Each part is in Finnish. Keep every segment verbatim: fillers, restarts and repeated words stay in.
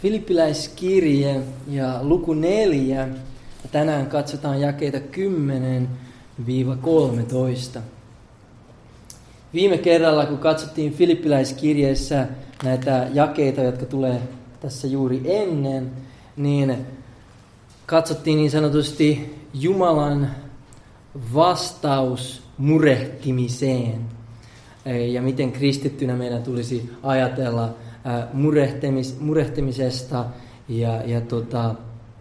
Filippiläiskirje ja luku neljä. Tänään katsotaan jakeita kymmenen kolmetoista. Viime kerralla, kun katsottiin Filippiläiskirjeessä näitä jakeita, jotka tulee tässä juuri ennen, niin katsottiin niin sanotusti Jumalan vastaus murehtimiseen. Ja miten kristittynä meidän tulisi ajatella murehtimis, murehtimisesta ja, ja tota,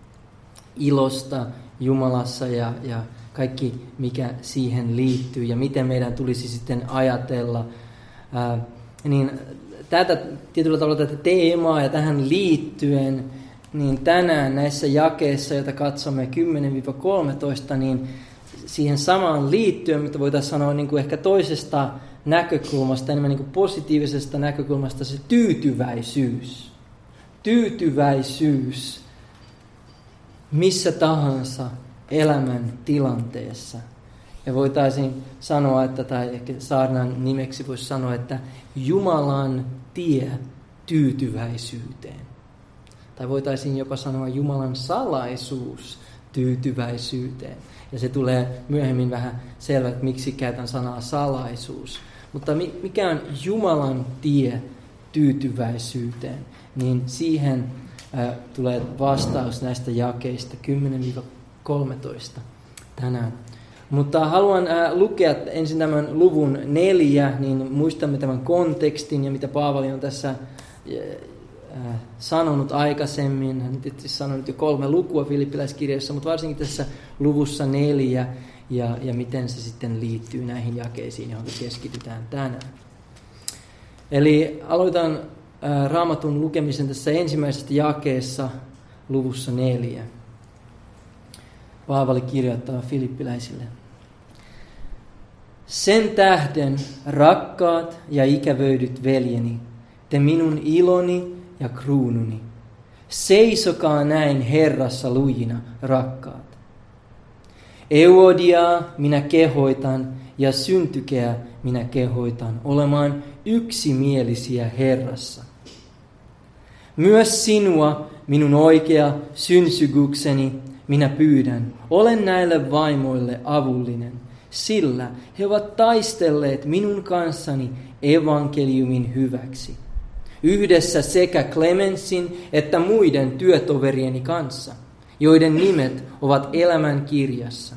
ilosta Jumalassa ja, ja kaikki, mikä siihen liittyy ja miten meidän tulisi sitten ajatella. Ää, niin tätä tietyllä tavalla tätä teemaa ja tähän liittyen, niin tänään näissä jakeissa, joita katsomme kymmenen kolmetoista, niin siihen samaan liittyen, mitä voitaisiin sanoa niin kuin ehkä toisesta näkökulmasta, enemmän niin kuin positiivisesta näkökulmasta, se tyytyväisyys. Tyytyväisyys missä tahansa elämän tilanteessa. Ja voitaisiin sanoa, että, tai ehkä saarnan nimeksi voisi sanoa, että Jumalan tie tyytyväisyyteen. Tai voitaisiin jopa sanoa Jumalan salaisuus tyytyväisyyteen. Ja se tulee myöhemmin vähän selvä, että miksi käytän sanaa salaisuus. Mutta mikä on Jumalan tie tyytyväisyyteen, niin siihen äh, tulee vastaus näistä jakeista kymmenen kolmetoista tänään. Mutta haluan äh, lukea ensin tämän luvun neljä, niin muistamme tämän kontekstin ja mitä Paavali on tässä äh, sanonut aikaisemmin. Hän on tietysti sanonut jo kolme lukua Filippiläiskirjassa, mutta varsinkin tässä luvussa neljä ja, ja miten se sitten liittyy näihin jakeisiin, johon keskitytään tänään. Eli aloitan äh, Raamatun lukemisen tässä ensimmäisestä jakeessa luvussa neljä. Paavali kirjoittaa filippiläisille. Sen tähden, rakkaat ja ikävöidyt veljeni, te minun iloni ja kruununi. Seisokaa näin Herrassa lujina, rakkaat. Euodiaa minä kehoitan ja Syntykeä minä kehoitan olemaan yksimielisiä Herrassa. Myös sinua, minun oikea synsygukseni, minä pyydän, olen näille vaimoille avullinen, sillä he ovat taistelleet minun kanssani evankeliumin hyväksi. Yhdessä sekä Clemensin että muiden työtoverieni kanssa, joiden nimet ovat elämän kirjassa.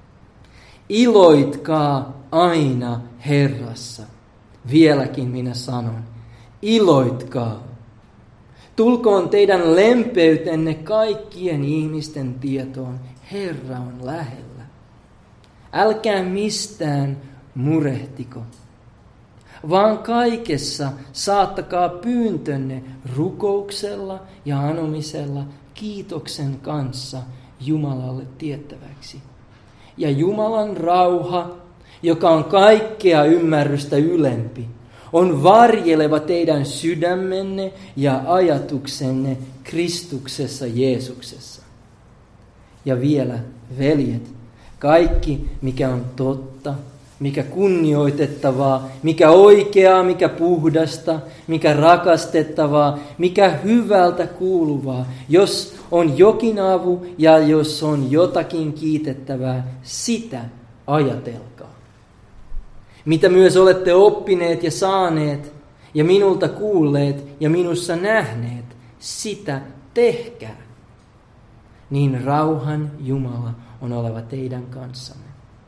Iloitkaa aina Herrassa. Vieläkin minä sanon, iloitkaa. Tulkoon teidän lempeytenne kaikkien ihmisten tietoon. Herra on lähellä. Älkää mistään murehtiko, vaan kaikessa saattakaa pyyntönne rukouksella ja anomisella kiitoksen kanssa Jumalalle tiettäväksi. Ja Jumalan rauha, joka on kaikkea ymmärrystä ylempi, on varjeleva teidän sydämenne ja ajatuksenne Kristuksessa Jeesuksessa. Ja vielä, veljet, kaikki mikä on totta, mikä kunnioitettavaa, mikä oikeaa, mikä puhdasta, mikä rakastettavaa, mikä hyvältä kuuluvaa, jos on jokin avu ja jos on jotakin kiitettävää, sitä ajatelkaa. Mitä myös olette oppineet ja saaneet ja minulta kuulleet ja minussa nähneet, sitä tehkää. Niin rauhan Jumala on oleva teidän kanssanne.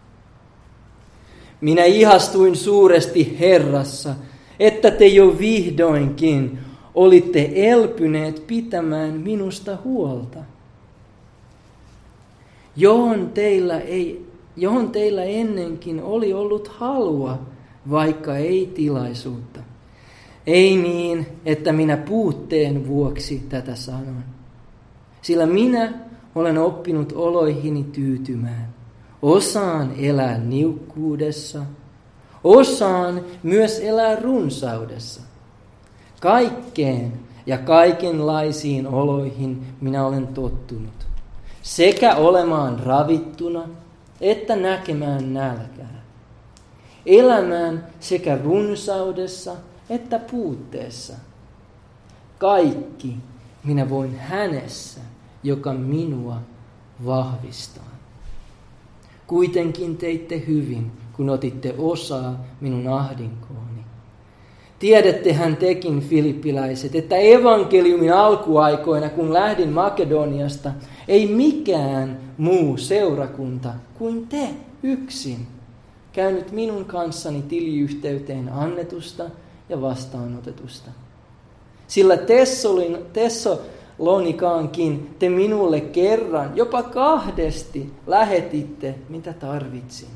Minä ihastuin suuresti Herrassa, että te jo vihdoinkin olitte elpyneet pitämään minusta huolta. Johon teillä, ei, johon teillä ennenkin oli ollut halua, vaikka ei tilaisuutta. Ei niin, että minä puutteen vuoksi tätä sanon. Sillä minä olen oppinut oloihini tyytymään. Osaan elää niukkuudessa, osaan myös elää runsaudessa. Kaikkeen ja kaikenlaisiin oloihin minä olen tottunut, sekä olemaan ravittuna että näkemään nälkää, elämään sekä runsaudessa että puutteessa. Kaikki minä voin hänessä, joka minua vahvistaa. Kuitenkin teitte hyvin, kun otitte osaa minun ahdinkooni. Tiedättehän tekin, filippiläiset, että evankeliumin alkuaikoina, kun lähdin Makedoniasta, ei mikään muu seurakunta kuin te yksin käynyt minun kanssani tiliyhteyteen annetusta ja vastaanotetusta. Sillä Tessolin, Tessalonikaankin te minulle kerran, jopa kahdesti lähetitte, mitä tarvitsin.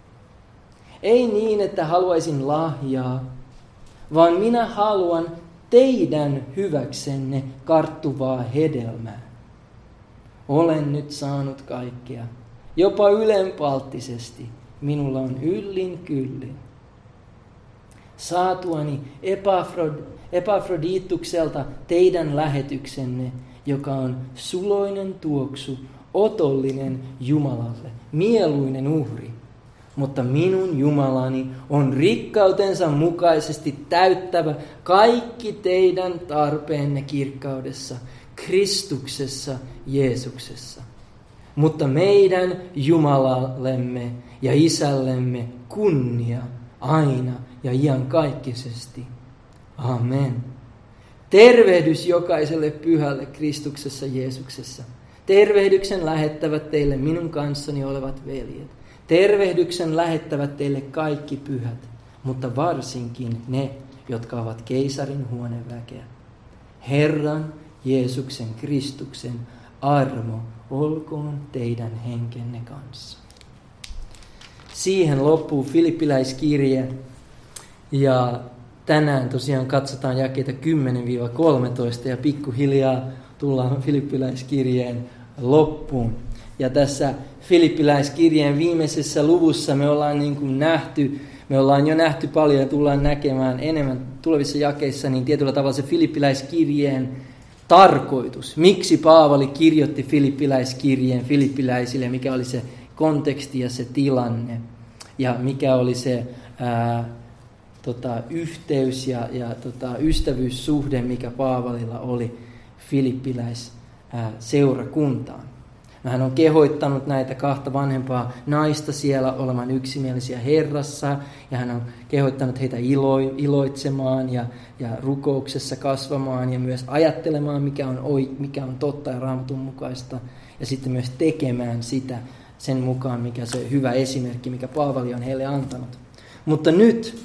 Ei niin, että haluaisin lahjaa, vaan minä haluan teidän hyväksenne karttuvaa hedelmää. Olen nyt saanut kaikkea, jopa ylenpalttisesti. Minulla on yllin kyllin. Saatuani Epafrod, Epafroditukselta teidän lähetyksenne, joka on suloinen tuoksu, otollinen Jumalalle, mieluinen uhri. Mutta minun Jumalani on rikkautensa mukaisesti täyttävä kaikki teidän tarpeenne kirkkaudessa, Kristuksessa Jeesuksessa. Mutta meidän Jumalallemme ja Isällemme kunnia aina ja iankaikkisesti. Amen. Tervehdys jokaiselle pyhälle Kristuksessa Jeesuksessa. Tervehdyksen lähettävät teille minun kanssani olevat veljet. Tervehdyksen lähettävät teille kaikki pyhät, mutta varsinkin ne, jotka ovat keisarin huoneväkeä. Herran Jeesuksen Kristuksen armo olkoon teidän henkenne kanssa. Siihen loppuu Filippiläiskirje ja tänään tosiaan katsotaan jakeita kymmenen kolmetoista ja pikkuhiljaa tullaan Filippiläiskirjeen loppuun. Ja tässä Filippiläiskirjeen viimeisessä luvussa me ollaan niin kuin nähty, me ollaan jo nähty paljon ja tullaan näkemään enemmän tulevissa jakeissa, niin tietyllä tavalla se Filippiläiskirjeen tarkoitus. Miksi Paavali kirjoitti Filippiläiskirjeen filippiläisille, mikä oli se konteksti ja se tilanne ja mikä oli se ää, tota, yhteys ja, ja tota, ystävyyssuhde, mikä Paavalilla oli filippiläisseurakuntaan. Hän on kehoittanut näitä kahta vanhempaa naista siellä olemaan yksimielisiä Herrassa, ja hän on kehoittanut heitä ilo, iloitsemaan ja, ja rukouksessa kasvamaan ja myös ajattelemaan, mikä on, mikä on totta ja Raamatun mukaista, ja sitten myös tekemään sitä sen mukaan, mikä se hyvä esimerkki, mikä Paavali on heille antanut. Mutta nyt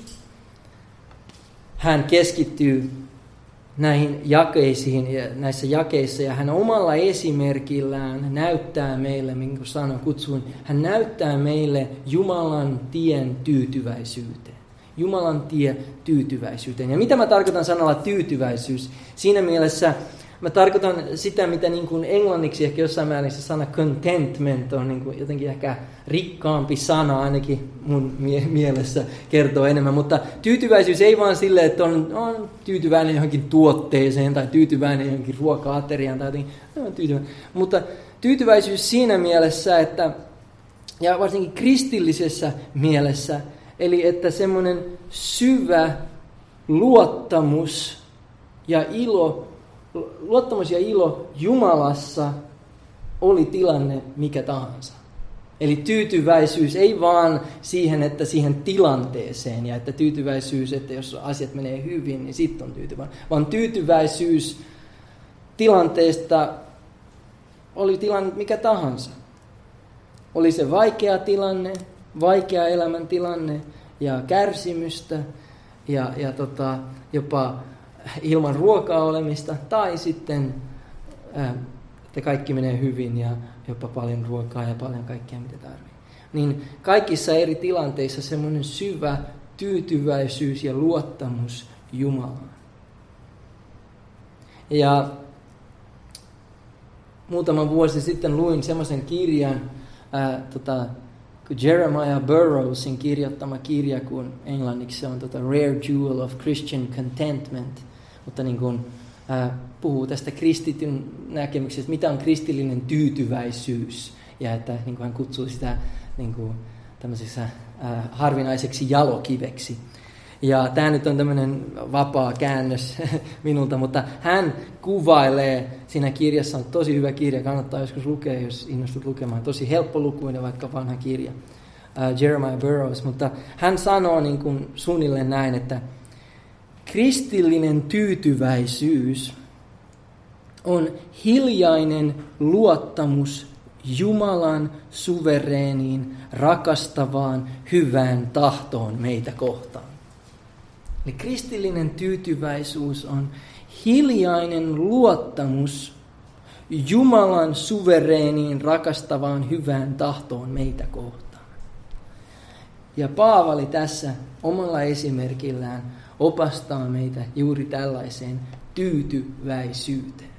hän keskittyy näihin jakeisiin ja näissä jakeissa, ja hän omalla esimerkillään näyttää meille, niin kuin sanoin, kutsuin, hän näyttää meille Jumalan tien tyytyväisyyteen. Jumalan tie tyytyväisyyteen. Ja mitä mä tarkoitan sanalla tyytyväisyys? Siinä mielessä mä tarkoitan sitä, mitä niin kuin englanniksi ehkä jossain määrin se sana contentment on niin kuin jotenkin ehkä rikkaampi sana, ainakin mun mie- mielessä kertoo enemmän. Mutta tyytyväisyys ei vaan silleen, että on, on tyytyväinen johonkin tuotteeseen tai tyytyväinen johonkin ruoka-ateriaan tai jotenkin, on tyytyväinen. Mutta tyytyväisyys siinä mielessä, että, ja varsinkin kristillisessä mielessä, eli että semmoinen syvä luottamus ja ilo, luottamus ja ilo Jumalassa oli tilanne mikä tahansa. Eli tyytyväisyys ei vaan siihen, että siihen tilanteeseen ja että tyytyväisyys, että jos asiat menee hyvin, niin sitten on tyytyväinen. Vaan tyytyväisyys tilanteesta oli tilanne mikä tahansa. Oli se vaikea tilanne, vaikea elämäntilanne ja kärsimystä ja, ja tota, jopa ilman ruokaa olemista, tai sitten, ää, että kaikki menee hyvin ja jopa paljon ruokaa ja paljon kaikkea, mitä tarvitsee. Niin kaikissa eri tilanteissa semmoinen syvä tyytyväisyys ja luottamus Jumalaan. Ja muutama vuosi sitten luin semmoisen kirjan, ää, tota, Jeremiah Burroughsin kirjoittama kirja, kun englanniksi se on tota Rare Jewel of Christian Contentment, mutta niin kuin, äh, puhuu tästä kristityn näkemyksestä, mitä on kristillinen tyytyväisyys, ja että niin kuin hän kutsuu sitä niin kuin, tämmöiseksi äh, harvinaiseksi jalokiveksi. Ja tämä nyt on tämmöinen vapaa käännös minulta, mutta hän kuvailee, siinä kirjassa on tosi hyvä kirja, kannattaa joskus lukea, jos innostut lukemaan, tosi helppolukuinen vaikka vanha kirja, uh, Jeremiah Burroughs, mutta hän sanoo niin kuin suunnilleen näin, että kristillinen tyytyväisyys on hiljainen luottamus Jumalan suvereeniin, rakastavaan, hyvään tahtoon meitä kohtaan. Eli kristillinen tyytyväisyys on hiljainen luottamus Jumalan suvereeniin, rakastavaan, hyvään tahtoon meitä kohtaan. Ja Paavali tässä omalla esimerkillään opastaa meitä juuri tällaiseen tyytyväisyyteen.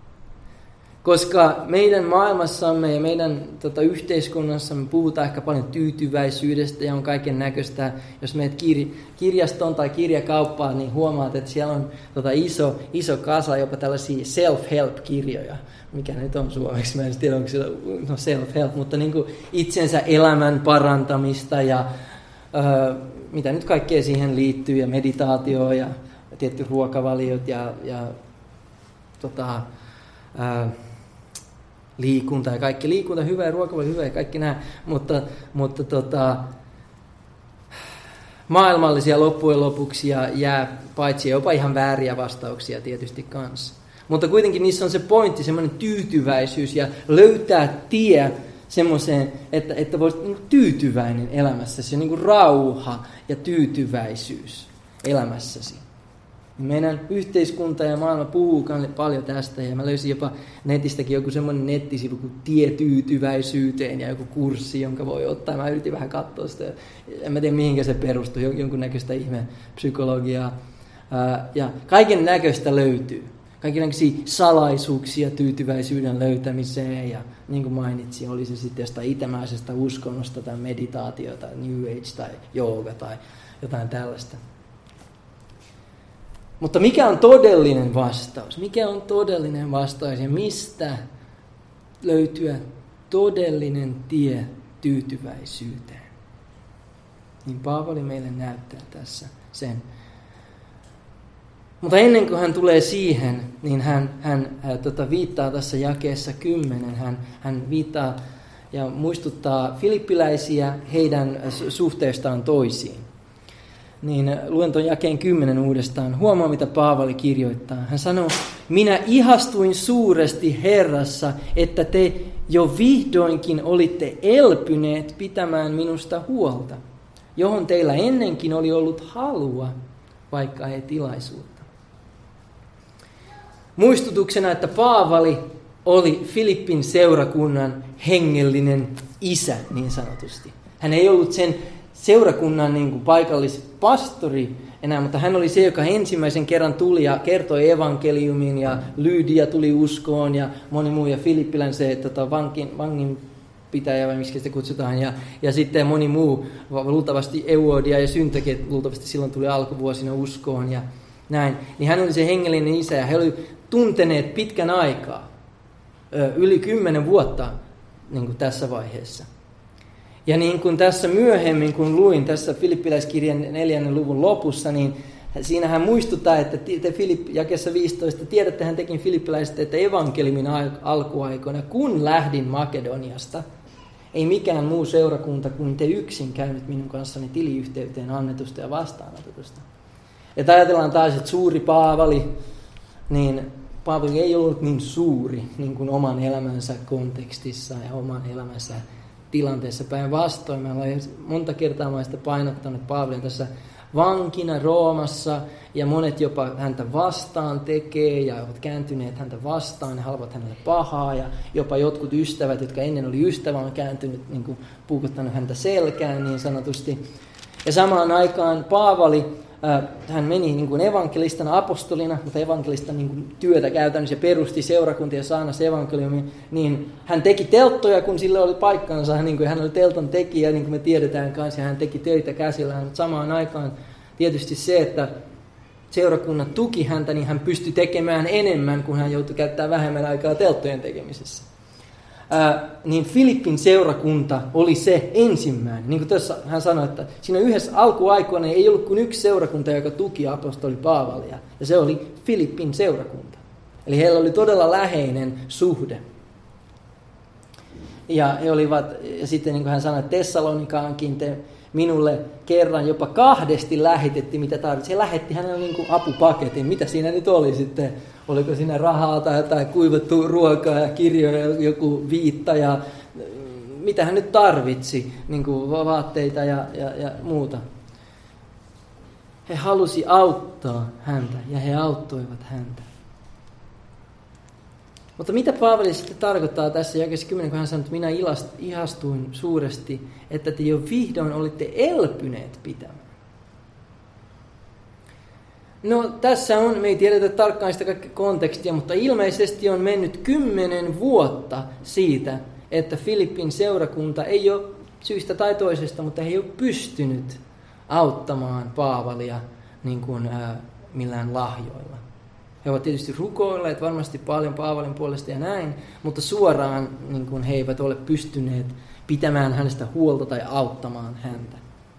Koska meidän maailmassamme ja meidän tota, yhteiskunnassamme puhutaan ehkä paljon tyytyväisyydestä ja on kaiken näköistä. Jos menet kir- kirjastoon tai kirjakauppaan, niin huomaat, että siellä on tota, iso, iso kasa jopa tällaisia self-help-kirjoja. Mikä nyt on suomeksi, mä en tiedä, onko se no self-help, mutta niin kuin itsensä elämän parantamista ja öö, mitä nyt kaikkea siihen liittyy, ja meditaatio ja tietty ruokavaliot ja, ja tota, ää, liikunta ja kaikki. Liikunta hyvä ja ruokavalio hyvä ja kaikki nämä, mutta, mutta tota, maailmallisia loppujen lopuksi jää paitsi jopa ihan vääriä vastauksia tietysti kanssa. Mutta kuitenkin niissä on se pointti, semmoinen tyytyväisyys ja löytää tie semmoiseen, että, että voisit niin kuin tyytyväinen elämässäsi, niin kuin rauha ja tyytyväisyys elämässäsi. Meidän yhteiskunta ja maailma puhuu paljon tästä, ja mä löysin jopa netistäkin joku semmoinen nettisivu kuin tie tyytyväisyyteen ja joku kurssi, jonka voi ottaa. Mä yritin vähän katsoa sitä, en mä tiedä mihinkä se perustuu, jonkunnäköistä ihme psykologiaa. Ja kaiken näköistä löytyy. Kaikenlaisia salaisuuksia tyytyväisyyden löytämiseen, ja niin kuin mainitsin, oli se sitten jostain itämäisestä uskonnosta tai meditaatiota, New Age tai jooga tai jotain tällaista. Mutta mikä on todellinen vastaus? Mikä on todellinen vastaus ja mistä löytyä todellinen tie tyytyväisyyteen? Niin Paavali meille näyttää tässä sen. Mutta ennen kuin hän tulee siihen, niin hän, hän hän tota, viittaa tässä jakeessa kymmenen. Hän, hän viittaa ja muistuttaa filippiläisiä heidän suhteestaan toisiin. Niin luen tuon jakeen kymmenen uudestaan. Huomaa, mitä Paavali kirjoittaa. Hän sanoo, minä ihastuin suuresti Herrassa, että te jo vihdoinkin olitte elpyneet pitämään minusta huolta, johon teillä ennenkin oli ollut halua, vaikka ei tilaisuutta. Muistutuksena, että Paavali oli Filippin seurakunnan hengellinen isä, niin sanotusti. Hän ei ollut sen seurakunnan niin kuin paikallispastori enää, mutta hän oli se, joka ensimmäisen kerran tuli ja kertoi evankeliumin, ja Lydia tuli uskoon ja moni muu, ja Filippilän se tota, vankin, vanginpitäjä, vai miksi sitä kutsutaan, ja, ja sitten moni muu, luultavasti Euodia ja Syntyke, luultavasti silloin tuli alkuvuosina uskoon ja näin. Niin hän oli se hengellinen isä, ja he olivat tunteneet pitkän aikaa, yli kymmenen vuotta niin kuin tässä vaiheessa. Ja niin kuin tässä myöhemmin, kun luin tässä Filippiläiskirjan neljännen luvun lopussa, niin siinä hän muistuttaa, että te Filipp, jakessa viisitoista, tiedätte hän tekin filippiläiset, että evankeliumin alkuaikoina, kun lähdin Makedoniasta, ei mikään muu seurakunta kuin te yksin käynyt minun kanssani tiliyhteyteen annetusta ja vastaanotetusta. Että ajatellaan taas, että suuri Paavali, niin Paavali ei ollut niin suuri niin kuin oman elämänsä kontekstissa ja oman elämänsä tilanteessa päinvastoin. Mä olen monta kertaa mä sitä painottanut Paavalin tässä vankina Roomassa, ja monet jopa häntä vastaan tekee ja ovat kääntyneet häntä vastaan ja haluavat hänelle pahaa, ja jopa jotkut ystävät, jotka ennen oli ystävä, on kääntynyt, niin kuin puukottanut häntä selkään niin sanotusti. Ja samaan aikaan Paavali, äh, hän meni niin kuin evankelistana, apostolina, mutta evankelistan niin kuin työtä käytännössä, perusti seurakuntia saanassa evankeliumin, niin hän teki telttoja, kun sillä oli paikkansa, niin kuin hän oli teltan tekijä, niin kuin me tiedetään kanssa, ja hän teki töitä käsillään, mutta samaan aikaan tietysti se, että seurakunnat tuki häntä, niin hän pystyi tekemään enemmän, kun hän joutui käyttämään vähemmän aikaa telttojen tekemisessä. ää, niin Filippin seurakunta oli se ensimmäinen. Niin kuin tässä hän sanoi, että siinä yhdessä alkuaikoina ei ollut kuin yksi seurakunta, joka tuki apostoli Paavalia. Ja se oli Filippin seurakunta. Eli heillä oli todella läheinen suhde. Ja he olivat, ja sitten niin kuin hän sanoi, että Tessalonikaankin te minulle kerran jopa kahdesti lähetettiin, mitä tarvitsi. He lähetti hänelle niin kuin apupaketin. Mitä siinä nyt oli sitten? Oliko siinä rahaa tai jotain kuivattua ruokaa ja kirjoja, joku viitta ja mitä hän nyt tarvitsi, niin kuin vaatteita ja, ja, ja muuta. He halusi auttaa häntä ja he auttoivat häntä. Mutta mitä Paavali sitten tarkoittaa tässä jakeessa kymmenen, kun hän sanoi, että minä ihastuin suuresti, että te jo vihdoin olitte elpyneet pitämään. No tässä on, me ei tiedetä tarkkaan sitä kaikkea kontekstia, mutta ilmeisesti on mennyt kymmenen vuotta siitä, että Filippin seurakunta ei ole syystä tai toisesta, mutta he ei ole pystynyt auttamaan Paavalia niin kuin, ää, millään lahjoilla. He ovat tietysti rukoilleet varmasti paljon Paavalin puolesta ja näin, mutta suoraan niin kuin he eivät ole pystyneet pitämään hänestä huolta tai auttamaan häntä.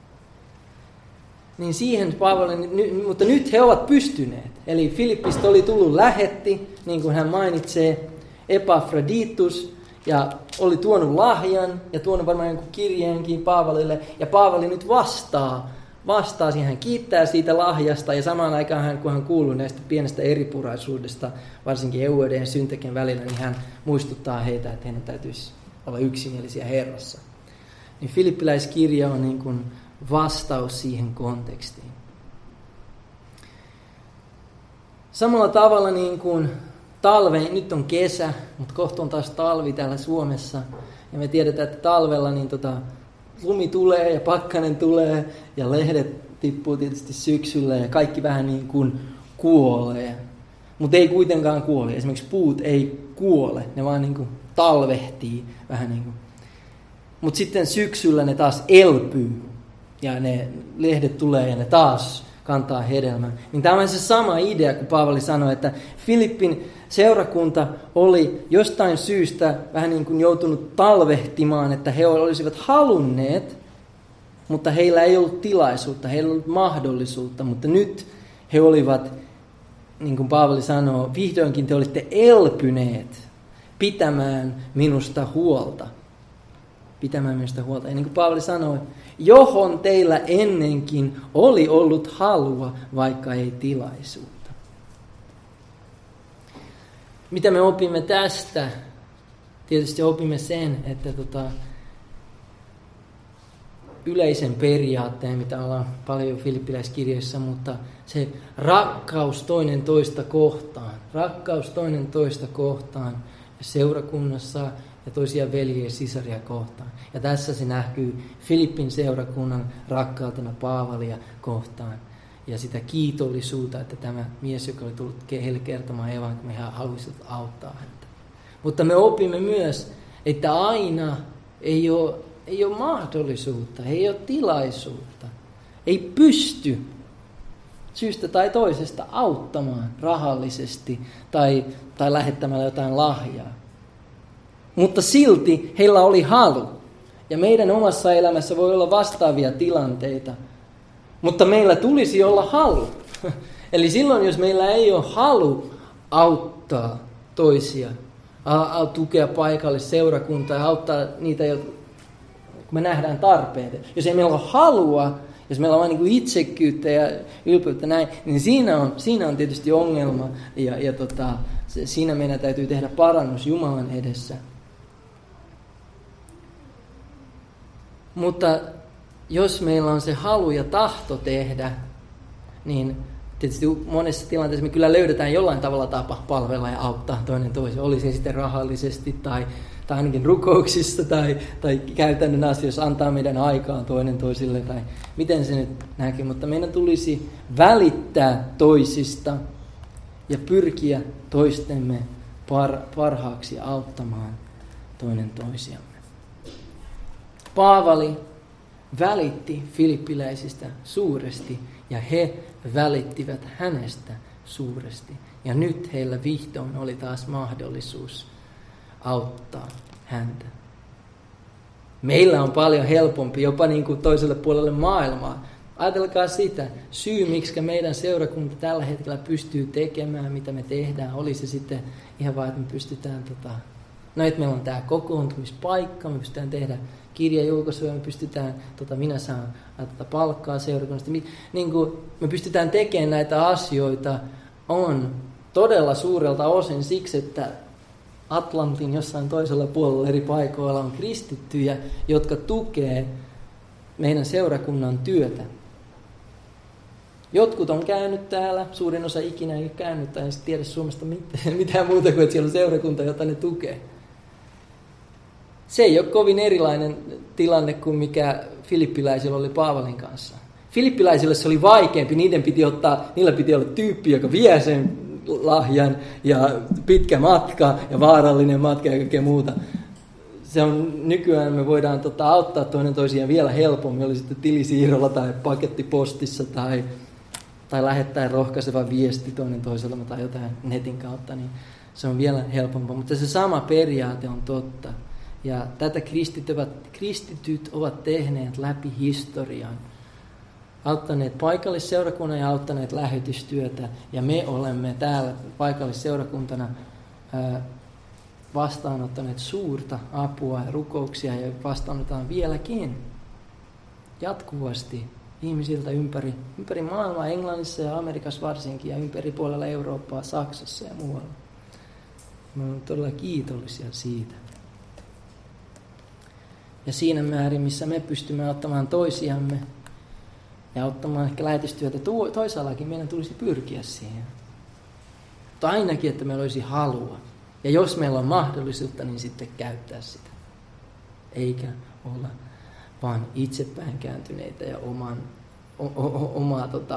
Niin siihen Paavali, mutta nyt he ovat pystyneet. Eli Filippistä oli tullut lähetti, niin kuin hän mainitsee, Epafroditus, ja oli tuonut lahjan ja tuonut varmaan jonkun kirjeenkin Paavalille. Ja Paavali nyt vastaa, vastaa siihen, hän kiittää siitä lahjasta ja samaan aikaan hän, kun hän kuuluu näistä pienestä eripuraisuudesta, varsinkin Euoden ja Syntekien välillä, niin hän muistuttaa heitä, että heidän täytyisi olla yksimielisiä Herrassa. Niin Filippiläiskirja on niin kuin vastaus siihen kontekstiin. Samalla tavalla niin kuin talve, nyt on kesä, mutta kohta on taas talvi täällä Suomessa. Ja me tiedetään, että talvella niin tota, lumi tulee ja pakkanen tulee ja lehdet tippuu tietysti syksyllä ja kaikki vähän niin kuin kuolee. Mutta ei kuitenkaan kuole. Esimerkiksi puut ei kuole, ne vaan niin kuin talvehtii vähän niin kuin. Mutta sitten syksyllä ne taas elpyy. Ja ne lehdet tulee ja ne taas kantaa hedelmää. Niin tämä on se sama idea, kun Paavali sanoi, että Filippin seurakunta oli jostain syystä vähän niin kuin joutunut talvehtimaan, että he olisivat halunneet, mutta heillä ei ollut tilaisuutta, heillä ei ollut mahdollisuutta, mutta nyt he olivat, niin kuin Paavali sanoo, vihdoinkin te olitte elpyneet pitämään minusta huolta. Pitämään minusta huolta. Ja niin kuin Paavali sanoi, johon teillä ennenkin oli ollut halua, vaikka ei tilaisuutta. Mitä me opimme tästä? Tietysti opimme sen, että tota, yleisen periaatteen, mitä ollaan paljon filippiläiskirjoissa, mutta se rakkaus toinen toista kohtaan, rakkaus toinen toista kohtaan ja seurakunnassa ja toisia veljiä ja sisaria kohtaan. Ja tässä se näkyy Filippin seurakunnan rakkautena Paavalia kohtaan. Ja sitä kiitollisuutta, että tämä mies, joka oli tullut heille kertomaan evankeliumia, hän haluaisi auttaa häntä. Mutta me opimme myös, että aina ei ole, ei ole mahdollisuutta, ei ole tilaisuutta, ei pysty syystä tai toisesta auttamaan rahallisesti tai, tai lähettämällä jotain lahjaa. Mutta silti heillä oli halu. Ja meidän omassa elämässä voi olla vastaavia tilanteita. Mutta meillä tulisi olla halu. Eli silloin, jos meillä ei ole halu auttaa toisia, tukea paikallista seurakuntaa ja auttaa niitä, kun me nähdään tarpeet. Jos ei meillä ole halua, jos meillä on vain niin itsekkyyttä ja ylpeyttä näin, niin siinä on, siinä on tietysti ongelma. Ja, ja tota, siinä meidän täytyy tehdä parannus Jumalan edessä. Mutta jos meillä on se halu ja tahto tehdä, niin tietysti monessa tilanteessa me kyllä löydetään jollain tavalla tapa palvella ja auttaa toinen toisen. Oli se sitten rahallisesti tai, tai ainakin rukouksissa tai, tai käytännön asioissa antaa meidän aikaan toinen toisille tai miten se nyt näkyy. Mutta meidän tulisi välittää toisista ja pyrkiä toistemme par, parhaaksi auttamaan toinen toisiamme. Paavali välitti filippiläisistä suuresti ja he välittivät hänestä suuresti. Ja nyt heillä vihdoin oli taas mahdollisuus auttaa häntä. Meillä on paljon helpompi jopa niin kuin toiselle puolelle maailmaa. Ajatelkaa sitä, syy miksi meidän seurakunta tällä hetkellä pystyy tekemään, mitä me tehdään, oli se sitten ihan vaan, että me pystytään, tota, no että meillä on tämä kokoontumispaikka, me pystytään tehdä kirjajulkaisuja, me pystytään, tota, minä saan tota, palkkaa seurakunnasta, niin kuin me pystytään tekemään näitä asioita, on todella suurelta osin siksi, että Atlantin jossain toisella puolella eri paikoilla on kristittyjä, jotka tukee meidän seurakunnan työtä. Jotkut on käynyt täällä, suurin osa ikinä ei ole käynyt, tai ei tiedä Suomesta mitään muuta kuin, että siellä on seurakunta, jota ne tukee. Se ei ole kovin erilainen tilanne kuin mikä filippiläisillä oli Paavalin kanssa. Filippiläisille se oli vaikeampi, niiden piti ottaa, niillä piti olla tyyppi, joka vie sen lahjan, ja pitkä matka, ja vaarallinen matka ja kaikkea muuta. Se on, nykyään me voidaan tota, auttaa toinen toisiaan vielä helpommin, oli sitten tilisiirrolla tai pakettipostissa tai, tai lähettää rohkaiseva viesti toinen toiselle tai jotain netin kautta, niin se on vielä helpompaa. Mutta se sama periaate on totta. Ja tätä kristityt, kristityt ovat tehneet läpi historian. Auttaneet paikallisseurakunnan ja auttaneet lähetystyötä. Ja me olemme täällä paikallisseurakuntana ää, vastaanottaneet suurta apua ja rukouksia ja vastaanotetaan vieläkin jatkuvasti ihmisiltä ympäri, ympäri maailmaa, Englannissa ja Amerikassa varsinkin ja ympäri puolella Eurooppaa, Saksassa ja muualla. Me olemme todella kiitollisia siitä. Ja siinä määrin, missä me pystymme auttamaan toisiamme ja auttamaan ehkä lähetystyötä toisaallakin, meidän tulisi pyrkiä siihen. Mutta ainakin, että meillä olisi halua. Ja jos meillä on mahdollisuutta, niin sitten käyttää sitä. Eikä olla vaan itsepäin kääntyneitä ja oman, o, o, omaa, tota,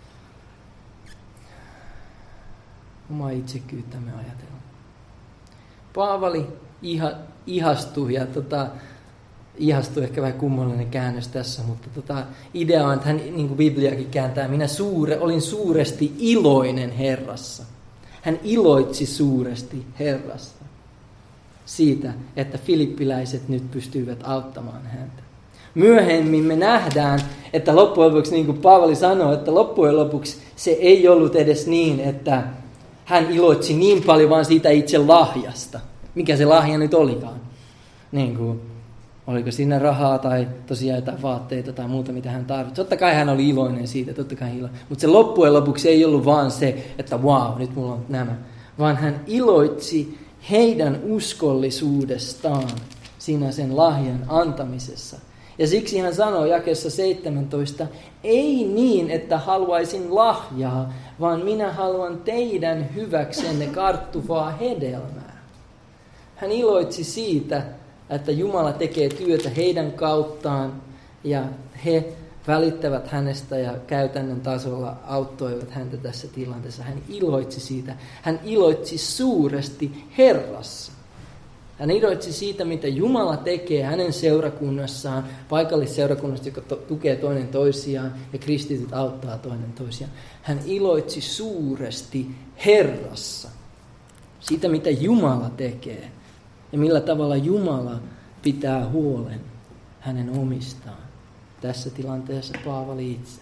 omaa itsekyyttämme ajatella. Paavali iha, ihastui, ja tota, ihastui ehkä vähän kummallinen käännös tässä, mutta tota, idea on, että hän, niin kuin Bibliakin kääntää, minä suure, olin suuresti iloinen Herrassa. Hän iloitsi suuresti Herrassa siitä, että filippiläiset nyt pystyivät auttamaan häntä. Myöhemmin me nähdään, että loppujen lopuksi, niin kuin Paavali sanoi, että loppujen lopuksi se ei ollut edes niin, että hän iloitsi niin paljon vaan siitä itse lahjasta. Mikä se lahja nyt olikaan? Niin kuin, oliko siinä rahaa tai tosiaan jotain vaatteita tai muuta, mitä hän tarvitsi. Totta kai hän oli iloinen siitä, totta kai iloinen. Mutta se loppujen lopuksi ei ollut vaan se, että wow, nyt mulla on nämä. Vaan hän iloitsi heidän uskollisuudestaan siinä sen lahjan antamisessa. Ja siksi hän sanoi jakeessa seitsemäntoista, ei niin, että haluaisin lahjaa, vaan minä haluan teidän hyväksenne karttuvaa hedelmää. Hän iloitsi siitä, että Jumala tekee työtä heidän kauttaan ja he välittävät hänestä ja käytännön tasolla auttoivat häntä tässä tilanteessa. Hän iloitsi siitä. Hän iloitsi suuresti Herrassa. Hän iloitsi siitä, mitä Jumala tekee hänen seurakunnassaan, paikallisseurakunnassa, joka to- tukee toinen toisiaan ja kristityt auttaa toinen toisiaan. Hän iloitsi suuresti Herrassa siitä, mitä Jumala tekee ja millä tavalla Jumala pitää huolen hänen omistaan. Tässä tilanteessa Paavali itse.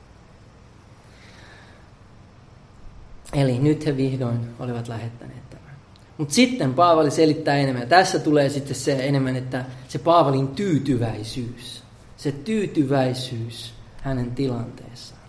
Eli nyt he vihdoin olivat lähettäneet tämän. Mutta sitten Paavali selittää enemmän. Ja tässä tulee sitten se enemmän, että se Paavalin tyytyväisyys. Se tyytyväisyys hänen tilanteessaan.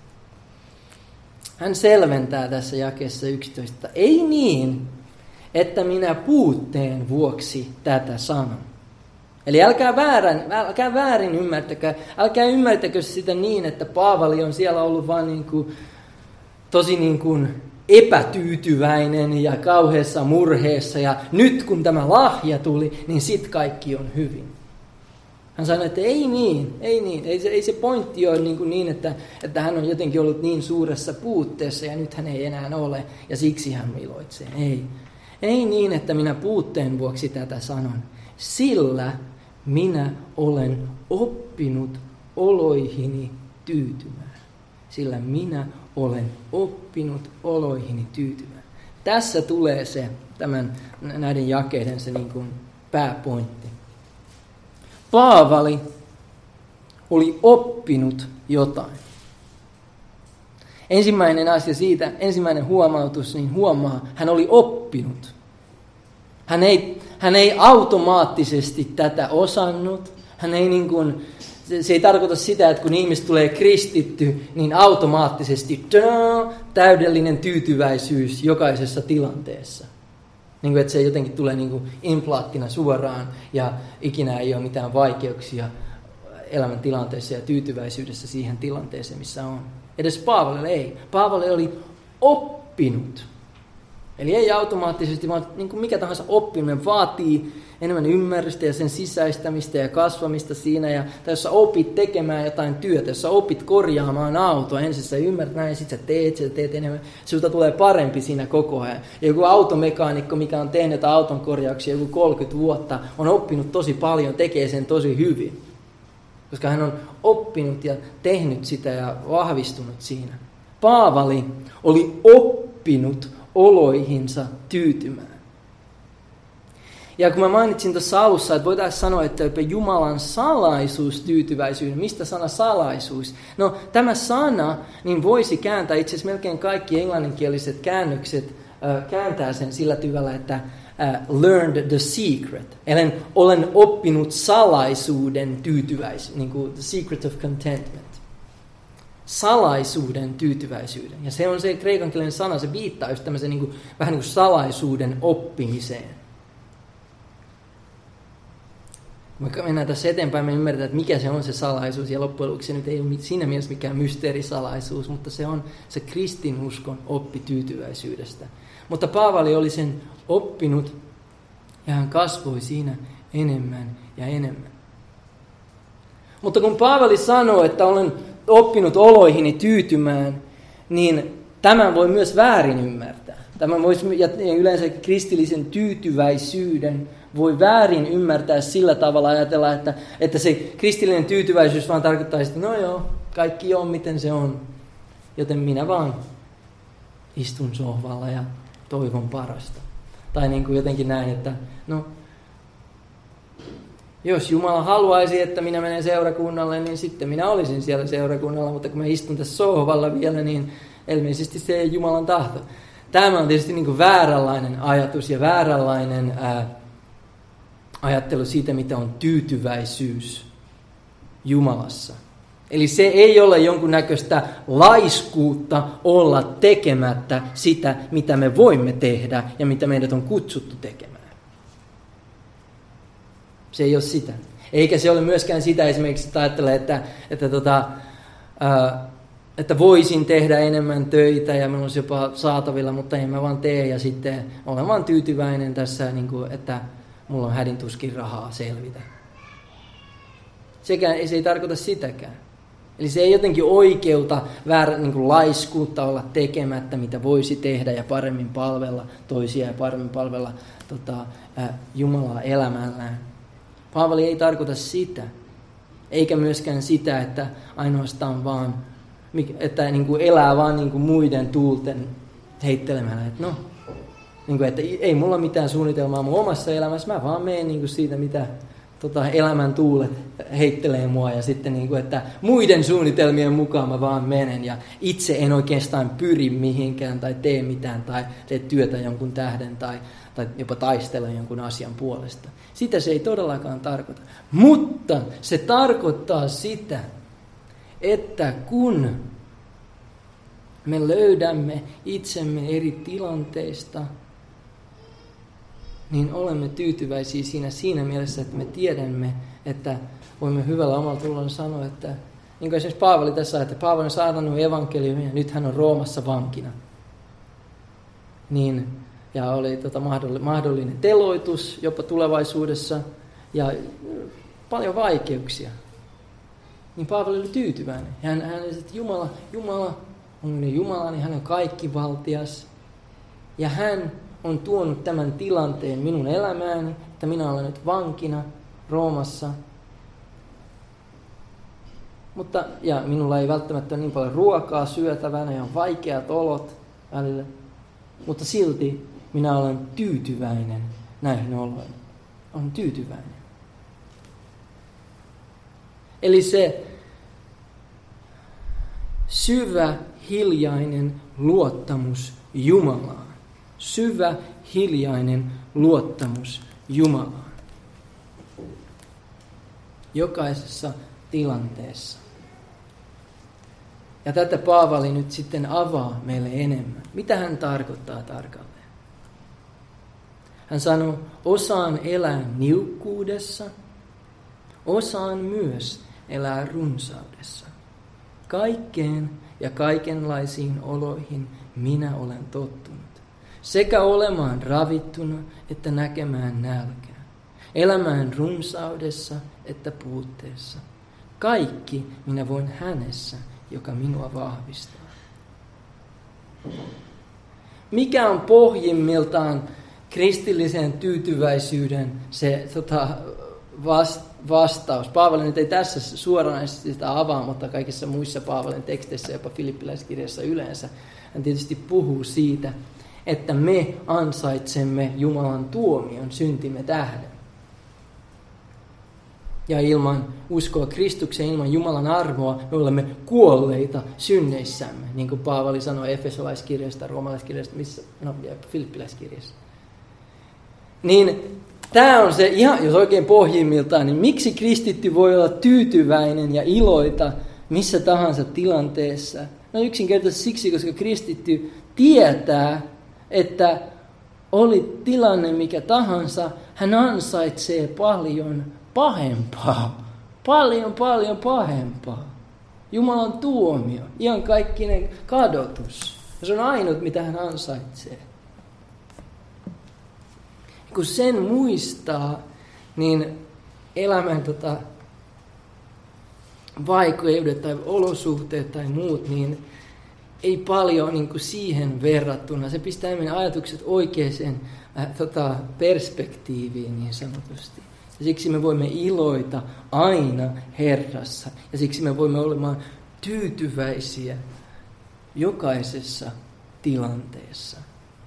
Hän selventää tässä jakeessa yksitoista. Ei niin, että minä puutteen vuoksi tätä sanon. Eli älkää väärin, älkää väärin ymmärtäkö, älkää ymmärtäkö sitä niin, että Paavali on siellä ollut vaan niin kuin, tosi niin kuin epätyytyväinen ja kauheassa murheessa ja nyt kun tämä lahja tuli, niin sit kaikki on hyvin. Hän sanoi, että ei niin, ei niin, ei se, ei se pointti ole niin, kuin niin että, että hän on jotenkin ollut niin suuressa puutteessa ja nyt hän ei enää ole ja siksi hän iloitsee. Ei, ei niin, että minä puutteen vuoksi tätä sanon, sillä minä olen oppinut oloihini tyytymään. Sillä minä olen oppinut oloihini tyytymään. Tässä tulee se, tämän, näiden jakeiden se niin kuin pääpointti. Paavali oli oppinut jotain. Ensimmäinen asia siitä, ensimmäinen huomautus, niin huomaa, hän oli oppinut. Hän ei, hän ei automaattisesti tätä osannut. Hän ei niin kuin, se, se ei tarkoita sitä, että kun ihmistä tulee kristitty, niin automaattisesti tää, täydellinen tyytyväisyys jokaisessa tilanteessa. Niin kuin, että se jotenkin tulee niin kuin implaattina suoraan ja ikinä ei ole mitään vaikeuksia elämän tilanteessa ja tyytyväisyydessä siihen tilanteeseen, missä on. Edes Paavalille ei. Paavali oli oppinut. Eli ei automaattisesti, vaan niin kuin mikä tahansa oppiminen vaatii enemmän ymmärrystä ja sen sisäistämistä ja kasvamista siinä. Ja, tai jos sä opit tekemään jotain työtä, jos sä opit korjaamaan autoa, ensin sä ymmärrät näin, sitten sä teet, sä teet enemmän. Sinulta tulee parempi siinä koko ajan. Ja joku automekaanikko, mikä on tehnyt auton korjauksia joku kolmekymmentä vuotta, on oppinut tosi paljon, tekee sen tosi hyvin. Koska hän on oppinut ja tehnyt sitä ja vahvistunut siinä. Paavali oli oppinut oloihinsa tyytymään. Ja kun mä mainitsin tuossa alussa, että voitaisiin sanoa, että Jumalan salaisuus tyytyväisyyden. Mistä sana salaisuus? No tämä sana niin voisi kääntää, itse asiassa melkein kaikki englanninkieliset käännökset äh, kääntää sen sillä tavalla, että Uh, learned the secret. Eli olen oppinut salaisuuden tyytyväisyyden, niin kuin the secret of contentment. Salaisuuden tyytyväisyyden. Ja se on se kreikankielinen sana, se viittaa just tämmöisen niin kuin, vähän niin kuin salaisuuden oppimiseen. Vaikka mennään tässä eteenpäin, me ymmärretään, että mikä se on se salaisuus, ja loppujen lopuksi se nyt ei ole siinä mielessä mikään mysteerisalaisuus, mutta se on se kristinuskon oppi tyytyväisyydestä. Mutta Paavali oli sen oppinut, ja hän kasvoi siinä enemmän ja enemmän. Mutta kun Paavali sanoo, että olen oppinut oloihini tyytymään, niin tämän voi myös väärin ymmärtää. Tämän voisi, ja yleensä kristillisen tyytyväisyyden voi väärin ymmärtää sillä tavalla, ajatella, että, että se kristillinen tyytyväisyys vaan tarkoittaa, että no joo, kaikki on miten se on, joten minä vaan istun sohvalla ja toivon parasta. Tai niin kuin jotenkin näin, että no, jos Jumala haluaisi, että minä menen seurakunnalle, niin sitten minä olisin siellä seurakunnalla, mutta kun mä istun tässä sohvalla vielä, niin ilmeisesti se ei Jumalan tahto. Tämä on tietysti niin kuin vääränlainen ajatus ja vääränlainen ää, ajattelu siitä, mitä on tyytyväisyys Jumalassa. Eli se ei ole jonkunnäköistä laiskuutta olla tekemättä sitä, mitä me voimme tehdä ja mitä meidät on kutsuttu tekemään. Se ei ole sitä. Eikä se ole myöskään sitä esimerkiksi, että ajattelee, että, että, tota, ää, että voisin tehdä enemmän töitä ja minulla olisi jopa saatavilla, mutta en mä vaan tee ja sitten olen vaan tyytyväinen tässä, niin kuin, että mulla on hädintuskin rahaa selvitä. Sekään, se ei tarkoita sitäkään. Eli se ei jotenkin oikeuta väärä, niin kuin laiskuutta olla tekemättä, mitä voisi tehdä ja paremmin palvella toisia ja paremmin palvella tota, ää, Jumalaa elämällään. Paavali ei tarkoita sitä, eikä myöskään sitä, että ainoastaan vaan, että niin kuin elää vaan niin kuin muiden tuulten heittelemällä. Että no, niin kuin, että ei mulla mitään suunnitelmaa mun omassa elämässä, mä vaan menen niin kuin siitä, mitä tota, elämän tuulet heittelee mua ja sitten niin kuin, että muiden suunnitelmien mukaan mä vaan menen ja itse en oikeastaan pyri mihinkään tai tee mitään tai tee työtä jonkun tähden tai, tai jopa taistella jonkun asian puolesta. Sitä se ei todellakaan tarkoita. Mutta se tarkoittaa sitä, että kun me löydämme itsemme eri tilanteista, niin olemme tyytyväisiä siinä, siinä mielessä, että me tiedämme, että voimme hyvällä omalla tunnolla sanoa, että niin kuin esimerkiksi Paavali tässä, että Paavali on saarnannut evankeliumia ja nyt hän on Roomassa vankina. Niin, ja oli tota mahdollinen teloitus jopa tulevaisuudessa ja paljon vaikeuksia. Niin Paavali oli tyytyväinen. Ja hän, hän oli, että Jumala, Jumala on minun Jumala, niin hän on kaikkivaltias. Ja hän on tuonut tämän tilanteen minun elämääni, että minä olen nyt vankina Roomassa. Mutta, ja minulla ei välttämättä ole niin paljon ruokaa syötävänä ja on vaikeat olot välillä. mutta silti minä olen tyytyväinen näihin oloihin. Olen tyytyväinen. Eli se syvä, hiljainen luottamus Jumalaan. Syvä, hiljainen luottamus Jumalaan. Jokaisessa tilanteessa. Ja tätä Paavali nyt sitten avaa meille enemmän. Mitä hän tarkoittaa tarkalleen? Hän sanoo, osaan elää niukkuudessa, osaan myös elää runsaudessa. Kaikkeen ja kaikenlaisiin oloihin minä olen tottunut. Sekä olemaan ravittuna että näkemään nälkää. Elämään runsaudessa että puutteessa. Kaikki minä voin hänessä, joka minua vahvistaa. Mikä on pohjimmiltaan kristillisen tyytyväisyyden se tota, vast, vastaus? Paavali nyt ei tässä suoraan sitä avaa, mutta kaikissa muissa Paavalin teksteissä, jopa Filippiläiskirjassa yleensä, hän tietysti puhuu siitä, että me ansaitsemme Jumalan tuomion syntimme tähden. Ja ilman uskoa Kristukseen, ilman Jumalan armoa, me olemme kuolleita synneissämme. Niin kuin Paavali sanoi Efesolaiskirjasta, Roomalaiskirjasta, missä, no ja Filippiläiskirjassa. Niin tämä on se, ihan, jos oikein pohjimmiltaan, niin miksi kristitty voi olla tyytyväinen ja iloita missä tahansa tilanteessa? No yksinkertaisesti siksi, koska kristitty tietää, että oli tilanne mikä tahansa, hän ansaitsee paljon pahempaa. Paljon, paljon pahempaa. Jumalan tuomio, ihan kaikkinen kadotus. Ja se on ainut, mitä hän ansaitsee. Kun sen muistaa, niin elämän tota, vaikeudet tai olosuhteet tai muut, niin ei paljon niin kuin siihen verrattuna. Se pistää meidän ajatukset oikeaan äh, tota, perspektiiviin niin sanotusti. Ja siksi me voimme iloita aina Herrassa. Ja siksi me voimme olemaan tyytyväisiä jokaisessa tilanteessa.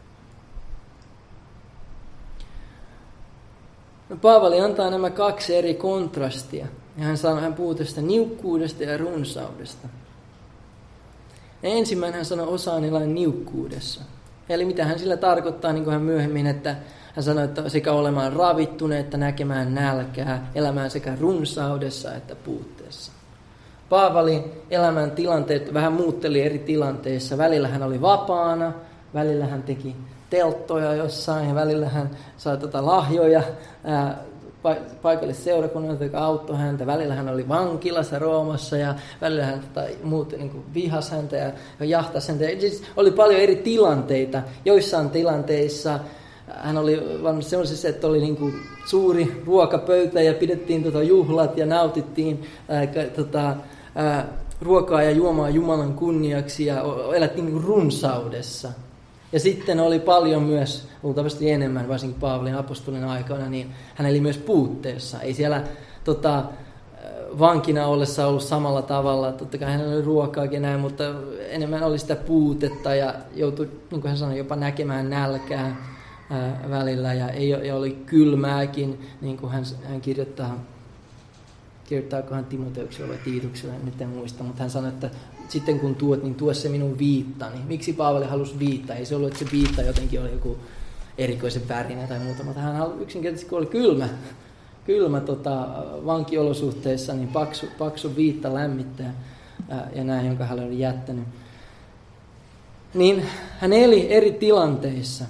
No, Paavali antaa nämä kaksi eri kontrastia. Ja hän, sanoo, hän puhuu tästä niukkuudesta ja runsaudesta. Ja ensimmäinen hän sanoo osaan elää niukkuudessa. Eli mitä hän sillä tarkoittaa, niin kuin hän myöhemmin, että hän sanoi, että sekä olemaan ravittune, että näkemään nälkää, elämään sekä runsaudessa että puutteessa. Paavali elämän tilanteet vähän muutteli eri tilanteissa. Välillä hän oli vapaana, välillä hän teki telttoja jossain, ja välillä hän sai tota lahjoja ää, paikallisseurakunnalta, joka auttoi häntä. Välillä hän oli vankilassa Roomassa, ja välillä hän tota, muut niin kuin vihasi häntä ja, ja jahtasi häntä. Ja siis oli paljon eri tilanteita. Joissain tilanteissa hän oli varmasti sellaisessa, että oli niin kuin suuri ruokapöytä ja pidettiin tota juhlat ja nautittiin ää, tota, ää, ruokaa ja juomaa Jumalan kunniaksi ja elettiin niin kuin runsaudessa. Ja sitten oli paljon myös, luultavasti enemmän, varsinkin Paavalin apostolin aikana, niin hän eli myös puutteessa. Ei siellä tota, vankina ollessa ollut samalla tavalla, totta kai hänellä oli ruokaakin ja näin, mutta enemmän oli sitä puutetta ja joutui, niin kuin hän sanoi, jopa näkemään nälkää ää, välillä. Ja, ja oli kylmääkin, niin kuin hän, hän kirjoittaa, kirjoittaakohan Timoteuksella vai Tiituksella, nyt en muista, mutta hän sanoi, että sitten kun tuot, niin tuo se minun viittani. Miksi Paavali halusi viittaa? Ei se ollut, että se viitta jotenkin oli joku erikoisen värinen tai muuta, mutta hän yksinkertaisesti, kun oli kylmä, kylmä tota, vankiolosuhteissa, niin paksu, paksu viitta lämmittää ää, ja näin, jonka hän oli jättänyt. Niin hän eli eri tilanteissa.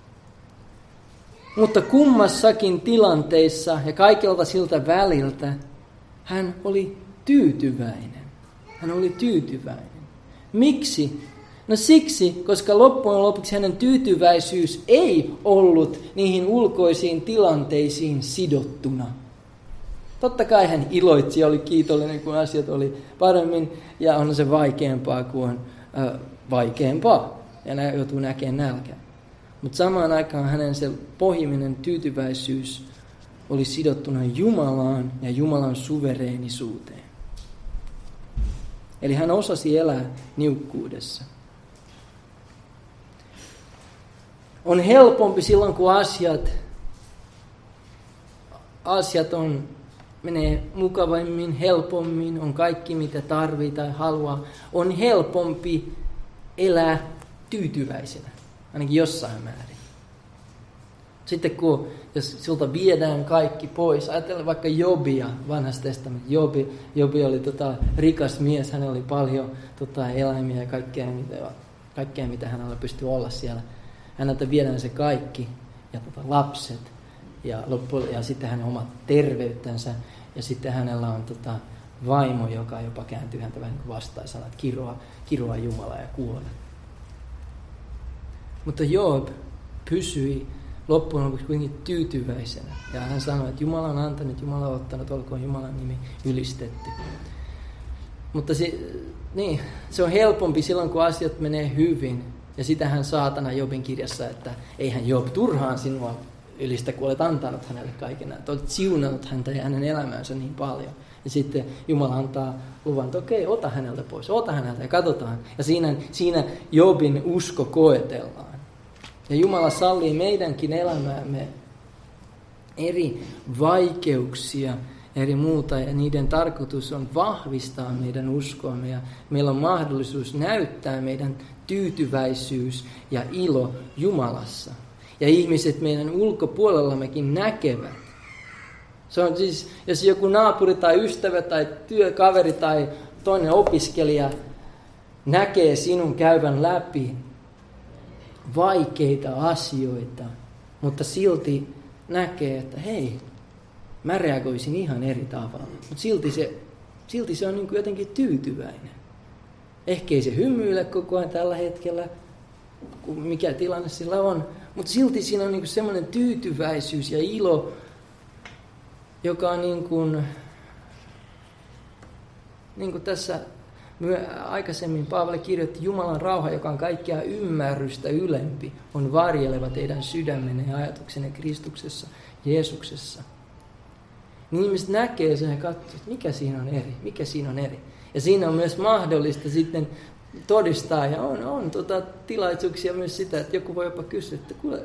Mutta kummassakin tilanteissa ja kaikilta siltä väliltä hän oli tyytyväinen. Hän oli tyytyväinen. Miksi? No siksi, koska loppujen lopuksi hänen tyytyväisyys ei ollut niihin ulkoisiin tilanteisiin sidottuna. Totta kai hän iloitsi ja oli kiitollinen, kun asiat oli paremmin, ja on se vaikeampaa, kun on äh, vaikeampaa, ja nä- joutuu näkemään nälkää. Mutta samaan aikaan hänen se pohjimminen tyytyväisyys oli sidottuna Jumalaan ja Jumalan suvereenisuuteen. Eli hän osasi elää niukkuudessa. On helpompi silloin, kun asiat, asiat on, menee mukavammin, helpommin, on kaikki mitä tarvitsee tai haluaa. On helpompi elää tyytyväisenä, ainakin jossain määrin. Sitten kun, jos sulta viedään kaikki pois, ajatellaan vaikka Jobia, vanhassa testamentissa. Jobi, Jobi oli tota, rikas mies, hänellä oli paljon tota, eläimiä ja kaikkea mitä, kaikkea, mitä hänellä pystyi olla siellä. Häneltä viedään se kaikki, ja tota, lapset, ja, loppu, ja sitten hänen omat terveyttänsä, ja sitten hänellä on tota, vaimo, joka jopa kääntyy häntä vähän niin kuin vastaan, sanoo, että kiroa, kiroa Jumalaa ja kuole. Mutta Job pysyi loppujen lopuksi kuitenkin tyytyväisenä. Ja hän sanoi, että Jumala on antanut, Jumala on ottanut, olkoon Jumalan nimi ylistetty. Mutta se, niin, se on helpompi silloin, kun asiat menee hyvin. Ja sitähän saatana Jobin kirjassa, että eihän Job turhaan sinua ylistä, kun olet antanut hänelle kaiken. Että olet siunannut häntä ja hänen elämäänsä niin paljon. Ja sitten Jumala antaa luvan, että okei, ota häneltä pois, ota häneltä ja katsotaan. Ja siinä, siinä Jobin usko koetellaan. Ja Jumala sallii meidänkin elämäämme eri vaikeuksia, eri muuta, ja niiden tarkoitus on vahvistaa meidän uskoamme, ja meillä on mahdollisuus näyttää meidän tyytyväisyys ja ilo Jumalassa. Ja ihmiset meidän ulkopuolellammekin näkevät. Se on siis, jos joku naapuri tai ystävä tai työkaveri tai toinen opiskelija näkee sinun käyvän läpi vaikeita asioita, mutta silti näkee, että hei, mä reagoisin ihan eri tavalla. Mutta silti se, silti se on niin kuin jotenkin tyytyväinen. Ehkä ei se hymyile koko ajan tällä hetkellä, mikä tilanne sillä on, mutta silti siinä on niin kuin semmoinen tyytyväisyys ja ilo, joka on niin kuin, niin kuin tässä aikaisemmin Paavali kirjoitti, Jumalan rauha, joka on kaikkea ymmärrystä ylempi, on varjeleva teidän sydämenne ja ajatuksenne Kristuksessa, Jeesuksessa. Niin ihmiset näkee sen ja katsoo, että mikä siinä on eri, mikä siinä on eri. Ja siinä on myös mahdollista sitten todistaa, ja on, on tota, tilaisuuksia myös sitä, että joku voi jopa kysyä, että kuule,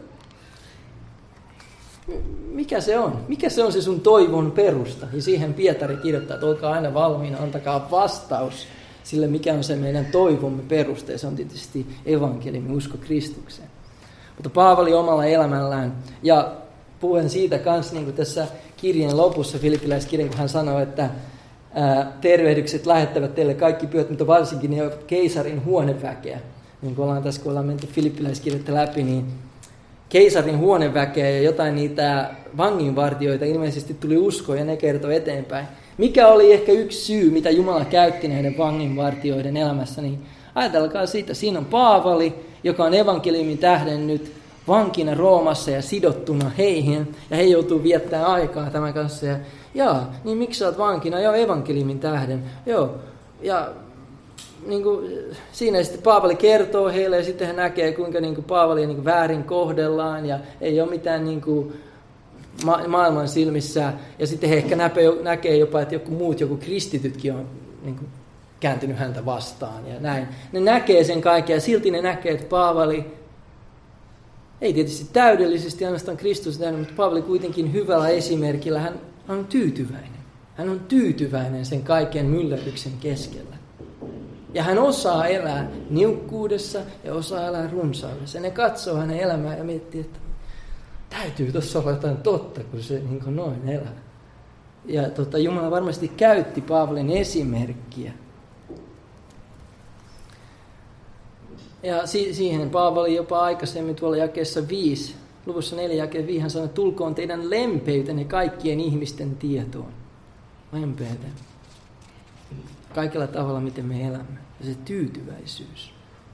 mikä se on? Mikä se on se sun toivon perusta? Ja siihen Pietari kirjoittaa, että olkaa aina valmiina, antakaa vastaus sille, mikä on se meidän toivomme perusta. Ja se on tietysti evankeliumi, usko Kristukseen. Mutta Paavali omalla elämällään, ja puhuen siitä kanssa, niin kuin tässä kirjeen lopussa, Filippiläiskirjan, kun hän sanoi, että ää, tervehdykset lähettävät teille kaikki pyöt, mutta varsinkin ne keisarin huoneväkeä. Niin kuin ollaan tässä, kun ollaan menty Filippiläiskirjettä läpi, niin keisarin huoneväkeä ja jotain niitä vanginvartijoita ilmeisesti tuli uskoa ja ne kertoi eteenpäin. Mikä oli ehkä yksi syy, mitä Jumala käytti näiden vanginvartijoiden elämässä, niin ajatelkaa siitä. Siinä on Paavali, joka on evankeliumin tähden nyt vankina Roomassa ja sidottuna heihin, ja he joutuu viettämään aikaa tämän kanssa. Ja jaa, niin miksi sä oot vankina? Joo, evankeliumin tähden. Joo, ja niin kuin, siinä sitten Paavali kertoo heille, ja sitten he näkee, kuinka niin kuin Paavalia niin kuin väärin kohdellaan, ja ei ole mitään niin kuin ma- maailman silmissä. Ja sitten he ehkä näkee, näkee jopa, että joku muut, joku kristitytkin on niin kuin kääntynyt häntä vastaan, ja näin. Ne näkee sen kaiken, ja silti ne näkee, että Paavali, ei tietysti täydellisesti ainoastaan Kristus täynnä, mutta Paavali kuitenkin hyvällä esimerkillä, hän on tyytyväinen. Hän on tyytyväinen sen kaiken myllerryksen keskellä. Ja hän osaa elää niukkuudessa ja osaa elää runsaudessa. Ja ne katsoo hänen elämää ja miettii, että täytyy tuossa olla jotain totta, kun se niin kuin noin elää. Ja tota, Jumala varmasti käytti Paavalin esimerkkiä. Ja si- siihen Paavali jopa aikaisemmin tuolla jakeessa viisi, luvussa neljä jakeen viisi, hän sanoi, että tulkoon teidän lempeytenne kaikkien ihmisten tietoon. Lempeyden. Kaikella tavalla, miten me elämme. Ja se tyytyväisyys.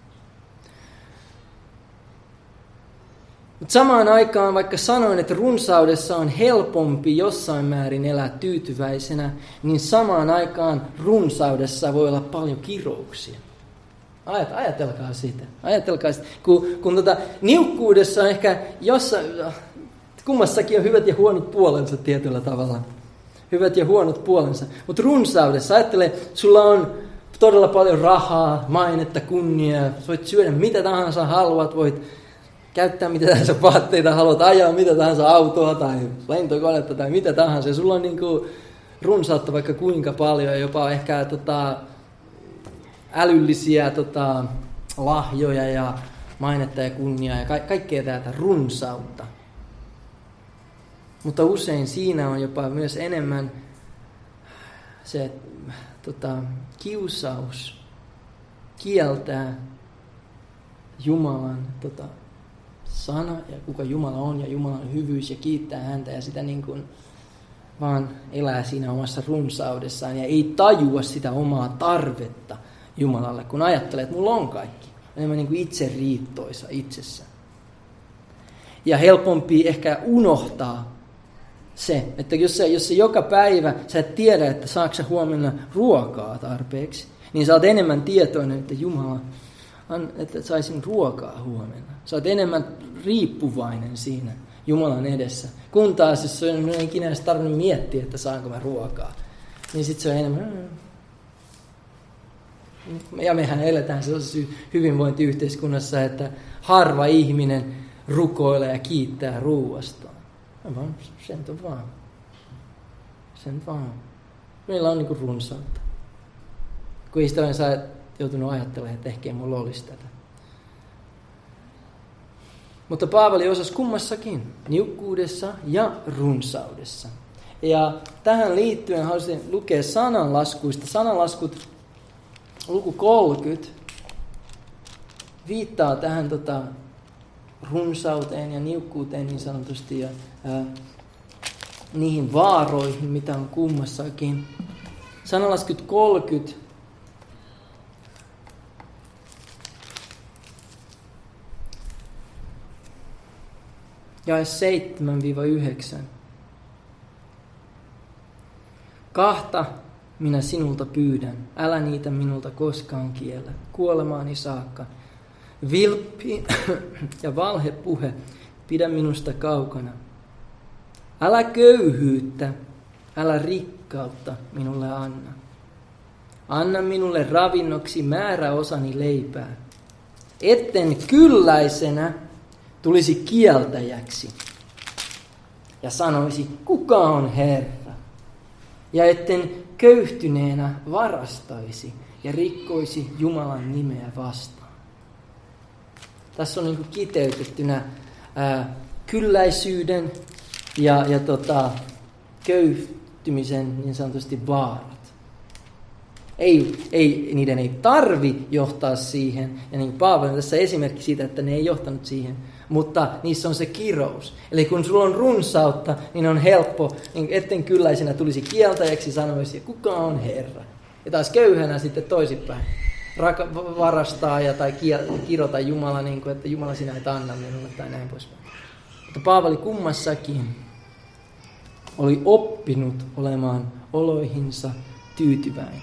Mutta samaan aikaan, vaikka sanoin, että runsaudessa on helpompi jossain määrin elää tyytyväisenä, niin samaan aikaan runsaudessa voi olla paljon kirouksia. Ajatelkaa sitä. Ajatelkaa sitä. Kun, kun tota, niukkuudessa on ehkä jossain, kummassakin on hyvät ja huonot puolensa tietyllä tavalla. Hyvät ja huonot puolensa. Mutta runsaudessa, ajattele, sulla on todella paljon rahaa, mainetta, kunniaa. Voit syödä mitä tahansa haluat, voit käyttää mitä tahansa vaatteita, haluat ajaa mitä tahansa autoa tai lentokonetta tai mitä tahansa. Ja sulla on niin kuin runsautta vaikka kuinka paljon, jopa ehkä tota, älyllisiä tota, lahjoja ja mainetta ja kunniaa ja ka- kaikkea tätä runsautta. Mutta usein siinä on jopa myös enemmän se tota, kiusaus kieltää Jumalan tota, sana ja kuka Jumala on ja Jumalan hyvyys ja kiittää häntä ja sitä niin kuin vaan elää siinä omassa runsaudessaan ja ei tajua sitä omaa tarvetta Jumalalle, kun ajattelee, että mulla on kaikki. Enemmän niin kuin itse riittoisa itsessä. Ja helpompi ehkä unohtaa se, että jos sä, jos sä joka päivä sä et tiedä, että saako sä huomenna ruokaa tarpeeksi, niin sä oot enemmän tietoinen, että Jumala, että saisin ruokaa huomenna. Sä oot enemmän riippuvainen siinä Jumalan edessä. Kun taas, jos on ikinä edes tarvinnut miettiä, että saanko mä ruokaa, niin sit se on enemmän... Ja mehän eletään sellaisessa hyvinvointiyhteiskunnassa, että harva ihminen rukoilee ja kiittää ruuastaan. Vaan sen on vaan. Sen vaan. Meillä on niinku runsautta. Kun historian sä oot joutunut ajattelemaan, että ehkä mulla olisi tätä. Mutta Paavali osasi kummassakin, niukkuudessa ja runsaudessa. Ja tähän liittyen haluaisin lukea sananlaskuista. Sananlaskut luku kolmekymmentä viittaa tähän tota, runsauteen ja niukkuuteen niin sanotusti ja ää, niihin vaaroihin, mitä on kummassakin. Sananlaskut kolmekymmentä jae seitsemän yhdeksän. Kahta minä sinulta pyydän, älä niitä minulta koskaan kiellä, kuolemaani saakka. Vilppi ja valhepuhe, pidä minusta kaukana. Älä köyhyyttä, älä rikkautta minulle anna. Anna minulle ravinnoksi määräosani leipää, etten kylläisenä tulisi kieltäjäksi ja sanoisi, kuka on Herra, ja etten köyhtyneenä varastaisi ja rikkoisi Jumalan nimeä vastaan. Tässä on niin kuin kiteytettynä ää, kylläisyyden ja, ja tota, köyhtymisen niin sanotusti vaarat. Ei, ei, niiden ei tarvi johtaa siihen, ja niin Paavali on tässä esimerkki siitä, että ne ei johtanut siihen, mutta niissä on se kirous. Eli kun sulla on runsautta, niin on helppo, niin etten kylläisenä tulisi kieltäjäksi, sanoisi, kuka on Herra. Ja taas köyhänä sitten toisinpäin. Raka- varastaa ja, tai kirota Jumala, niin kuin, että Jumala sinä et anna minulle tai näin poispäin. Mutta Paavali kummassakin oli oppinut olemaan oloihinsa tyytyväinen.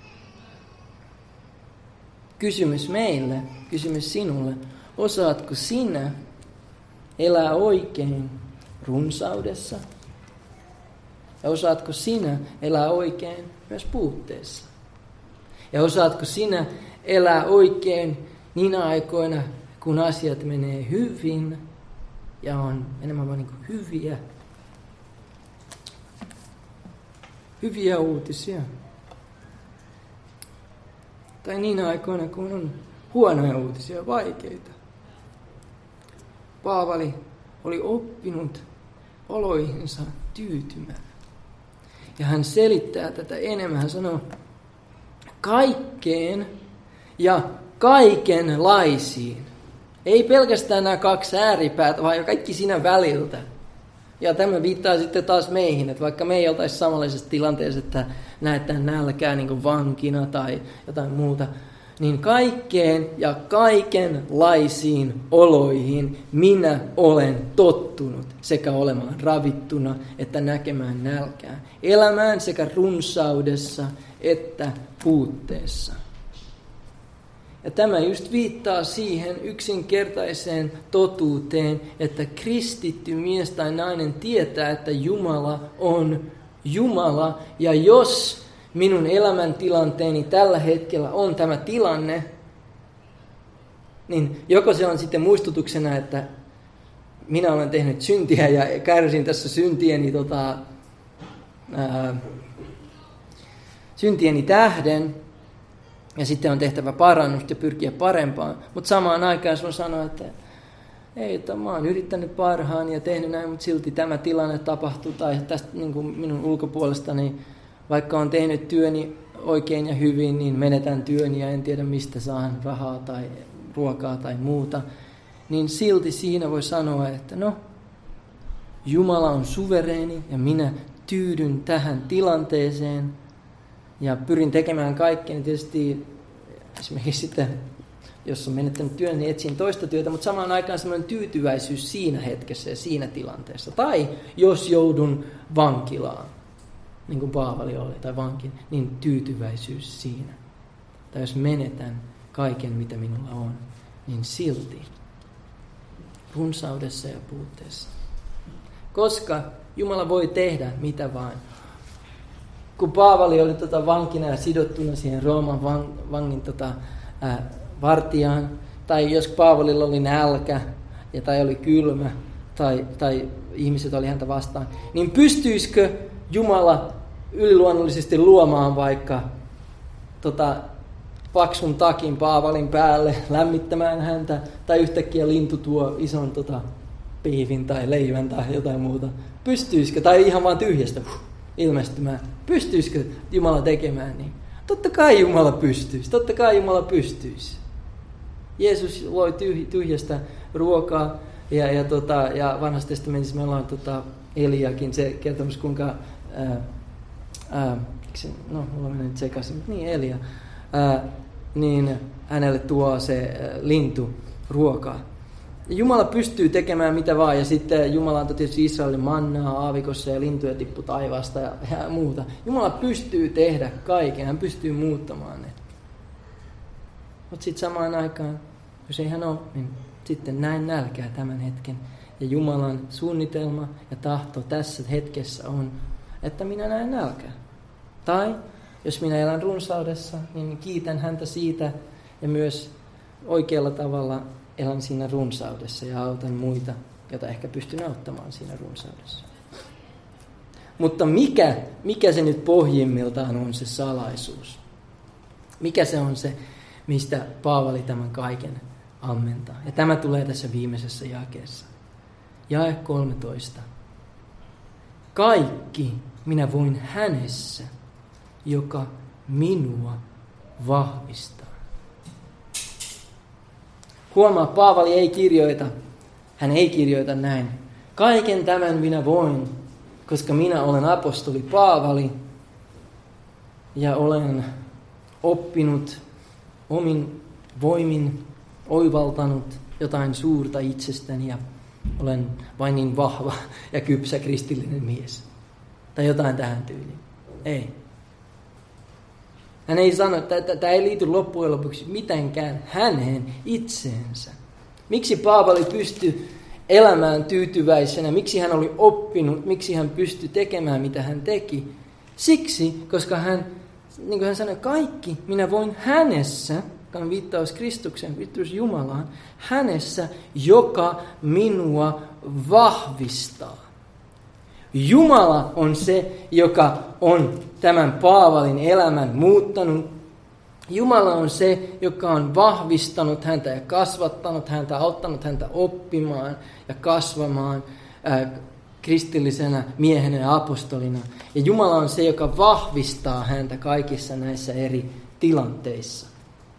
Kysymys meille, kysymys sinulle, osaatko sinä elää oikein runsaudessa? Ja osaatko sinä elää oikein myös puutteessa? Ja osaatko sinä elää oikein niinä aikoina, kun asiat menee hyvin ja on enemmän vain niin kuin hyviä, hyviä uutisia? Tai niinä aikoina, kun on huonoja uutisia, vaikeita. Paavali oli oppinut oloihinsa tyytymään. Ja hän selittää tätä enemmän. Hän sanoo, kaikkeen ja kaikenlaisiin. Ei pelkästään nämä kaksi ääripäätä, vaan kaikki siinä väliltä. Ja tämä viittaa sitten taas meihin, että vaikka me ei oltaisi samanlaisessa tilanteessa, että näetään nälkää niin kuin vankina tai jotain muuta, niin kaikkeen ja kaikenlaisiin oloihin minä olen tottunut sekä olemaan ravittuna että näkemään nälkää, elämään sekä runsaudessa että puutteessa. Ja tämä just viittaa siihen yksinkertaiseen totuuteen, että kristitty mies tai nainen tietää, että Jumala on Jumala. Ja jos minun elämäntilanteeni tällä hetkellä on tämä tilanne, niin joko se on sitten muistutuksena, että minä olen tehnyt syntiä ja kärsin tässä syntieni, tota, ää, syntieni tähden. Ja sitten on tehtävä parannusta ja pyrkiä parempaan. Mutta samaan aikaan sun sanoa, että ei, että mä oon yrittänyt parhaan ja tehnyt näin, mutta silti tämä tilanne tapahtuu. Tai tästä niin kuin minun ulkopuolestani, vaikka on tehnyt työni oikein ja hyvin, niin menetän työni ja en tiedä mistä saan rahaa tai ruokaa tai muuta. Niin silti siinä voi sanoa, että no, Jumala on suvereeni ja minä tyydyn tähän tilanteeseen. Ja pyrin tekemään kaikkea, niin tietysti esimerkiksi sitten, jos on menettänyt työn, niin etsin toista työtä, mutta samaan aikaan semmoinen tyytyväisyys siinä hetkessä ja siinä tilanteessa. Tai jos joudun vankilaan, niin kuin Paavali oli, tai vankin, niin tyytyväisyys siinä. Tai jos menetän kaiken, mitä minulla on, niin silti runsaudessa ja puutteessa. Koska Jumala voi tehdä mitä vain. Kun Paavali oli tota vankina ja sidottuna siihen Rooman van, vangin tota, ää, vartijaan, tai jos Paavalilla oli nälkä, ja tai oli kylmä, tai, tai ihmiset oli häntä vastaan, niin pystyisikö Jumala yliluonnollisesti luomaan vaikka tota, paksun takin Paavalin päälle, lämmittämään häntä, tai yhtäkkiä lintu tuo ison tota, piivin tai leivän tai jotain muuta. Pystyisikö, tai ihan vaan tyhjästä ilmestymään. Pystyisikö Jumala tekemään niin? Totta kai Jumala pystyisi. Totta kai Jumala pystyisi. Jeesus loi tyhjästä ruokaa ja, ja, tota, ja vanhassa testamentissa meillä on tota, Eliakin se kertomus, kuinka ää, ää, no, mulla menee nyt sekaisin, mutta niin Elia, ää, niin hänelle tuo se ää, lintu ruokaa. Jumala pystyy tekemään mitä vaan, ja sitten Jumala antoi tietysti Israelin mannaa aavikossa ja lintuja tippu taivaasta ja, ja muuta. Jumala pystyy tehdä kaiken, hän pystyy muuttamaan ne. Mutta sitten samaan aikaan, jos ei hän ole, niin sitten näin nälkää tämän hetken. Ja Jumalan suunnitelma ja tahto tässä hetkessä on, että minä näen nälkää. Tai jos minä elän runsaudessa, niin kiitän häntä siitä ja myös oikealla tavalla elän siinä runsaudessa ja autan muita, joita ehkä pystyn auttamaan siinä runsaudessa. Mutta mikä, mikä se nyt pohjimmiltaan on se salaisuus? Mikä se on se, mistä Paavali tämän kaiken ammentaa? Ja tämä tulee tässä viimeisessä jakeessa. Jae kolmetoista. Kaikki minä voin hänessä, joka minua vahvistaa. Huomaa, Paavali ei kirjoita, hän ei kirjoita näin. Kaiken tämän minä voin, koska minä olen apostoli Paavali ja olen oppinut omin voimin, oivaltanut jotain suurta itsestäni ja olen vain niin vahva ja kypsä kristillinen mies. Tai jotain tähän tyyliin. Ei. Hän ei sano, että tämä ei liity loppujen lopuksi mitenkään häneen itseensä. Miksi Paavali pystyi elämään tyytyväisenä? Miksi hän oli oppinut? Miksi hän pystyi tekemään, mitä hän teki? Siksi, koska hän, niin kuin hän sanoi, kaikki minä voin hänessä, joka on viittaus Kristuksen, viittaus Jumalaan, hänessä, joka minua vahvistaa. Jumala on se, joka on tämän Paavalin elämän muuttanut. Jumala on se, joka on vahvistanut häntä ja kasvattanut häntä, auttanut häntä oppimaan ja kasvamaan ää, kristillisenä miehenä ja apostolina. Ja Jumala on se, joka vahvistaa häntä kaikissa näissä eri tilanteissa.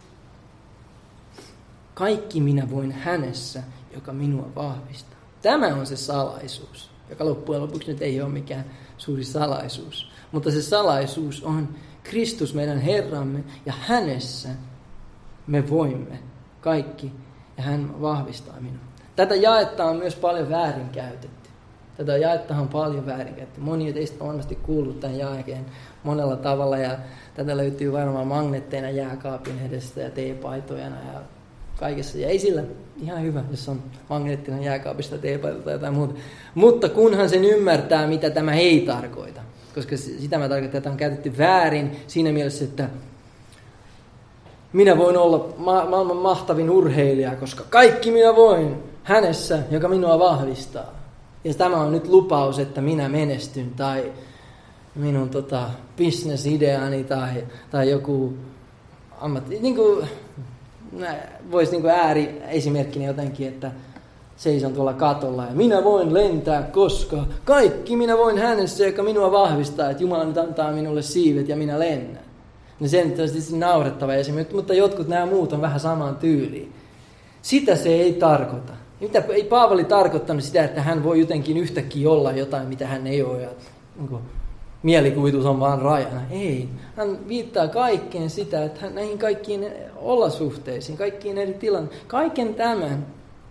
Kaikki minä voin hänessä, joka minua vahvistaa. Tämä on se salaisuus, joka loppujen lopuksi nyt ei ole mikään suuri salaisuus. Mutta se salaisuus on Kristus meidän Herramme ja hänessä me voimme kaikki ja hän vahvistaa minua. Tätä jaetta on myös paljon väärinkäytetty. Tätä jaetta on paljon väärinkäytetty. Moni teistä on varmasti kuullut tämän jaekeen monella tavalla ja tätä löytyy varmaan magneetteina jääkaapin edestä ja teepaitojana ja kaikessa. Ja ei sillä ihan hyvä, jos on magneettina jääkaapista teepaita tai jotain muuta. Mutta kunhan sen ymmärtää, mitä tämä ei tarkoita. Koska sitä mä tarkoitan, että on käytetty väärin siinä mielessä, että minä voin olla ma- maailman mahtavin urheilija, koska kaikki minä voin. hänessä, joka minua vahvistaa. Ja tämä on nyt lupaus, että minä menestyn tai minun tota, business-ideani tai, tai joku ammatti. Niin kuin, voisi niin kuin ääri esimerkkini jotenkin, että seison tuolla katolla ja minä voin lentää, koska kaikki minä voin hänessä, joka minua vahvistaa, että Jumala nyt antaa minulle siivet ja minä lennän. No se on tietysti naurettava esimerkki, mutta jotkut nämä muut on vähän samaan tyyliin. Sitä se ei tarkoita. Mitä, ei Paavali tarkoittanut sitä, että hän voi jotenkin yhtäkkiä olla jotain, mitä hän ei ole. Ja, niin kuin, mielikuvitus on vaan rajana. Ei. Hän viittaa kaikkeen sitä, että hän näihin kaikkiin olosuhteisiin, kaikkiin eri tilanteisiin. Kaiken tämän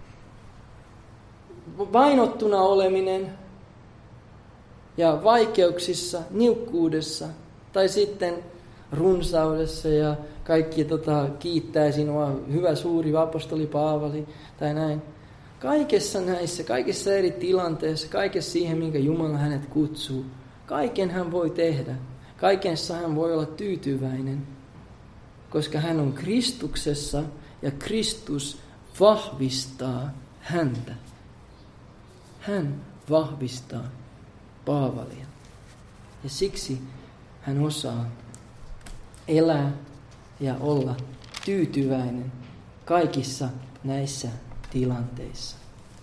vainottuna oleminen ja vaikeuksissa, niukkuudessa tai sitten runsaudessa ja kaikki tota, kiittää sinua, hyvä suuri apostoli Paavali tai näin. Kaikessa näissä, kaikissa eri tilanteissa, kaikessa siihen, minkä Jumala hänet kutsuu, kaiken hän voi tehdä. Kaikessa hän voi olla tyytyväinen, koska hän on Kristuksessa ja Kristus vahvistaa häntä. Hän vahvistaa Paavalia. Ja siksi hän osaa elää ja olla tyytyväinen kaikissa näissä tilanteissa.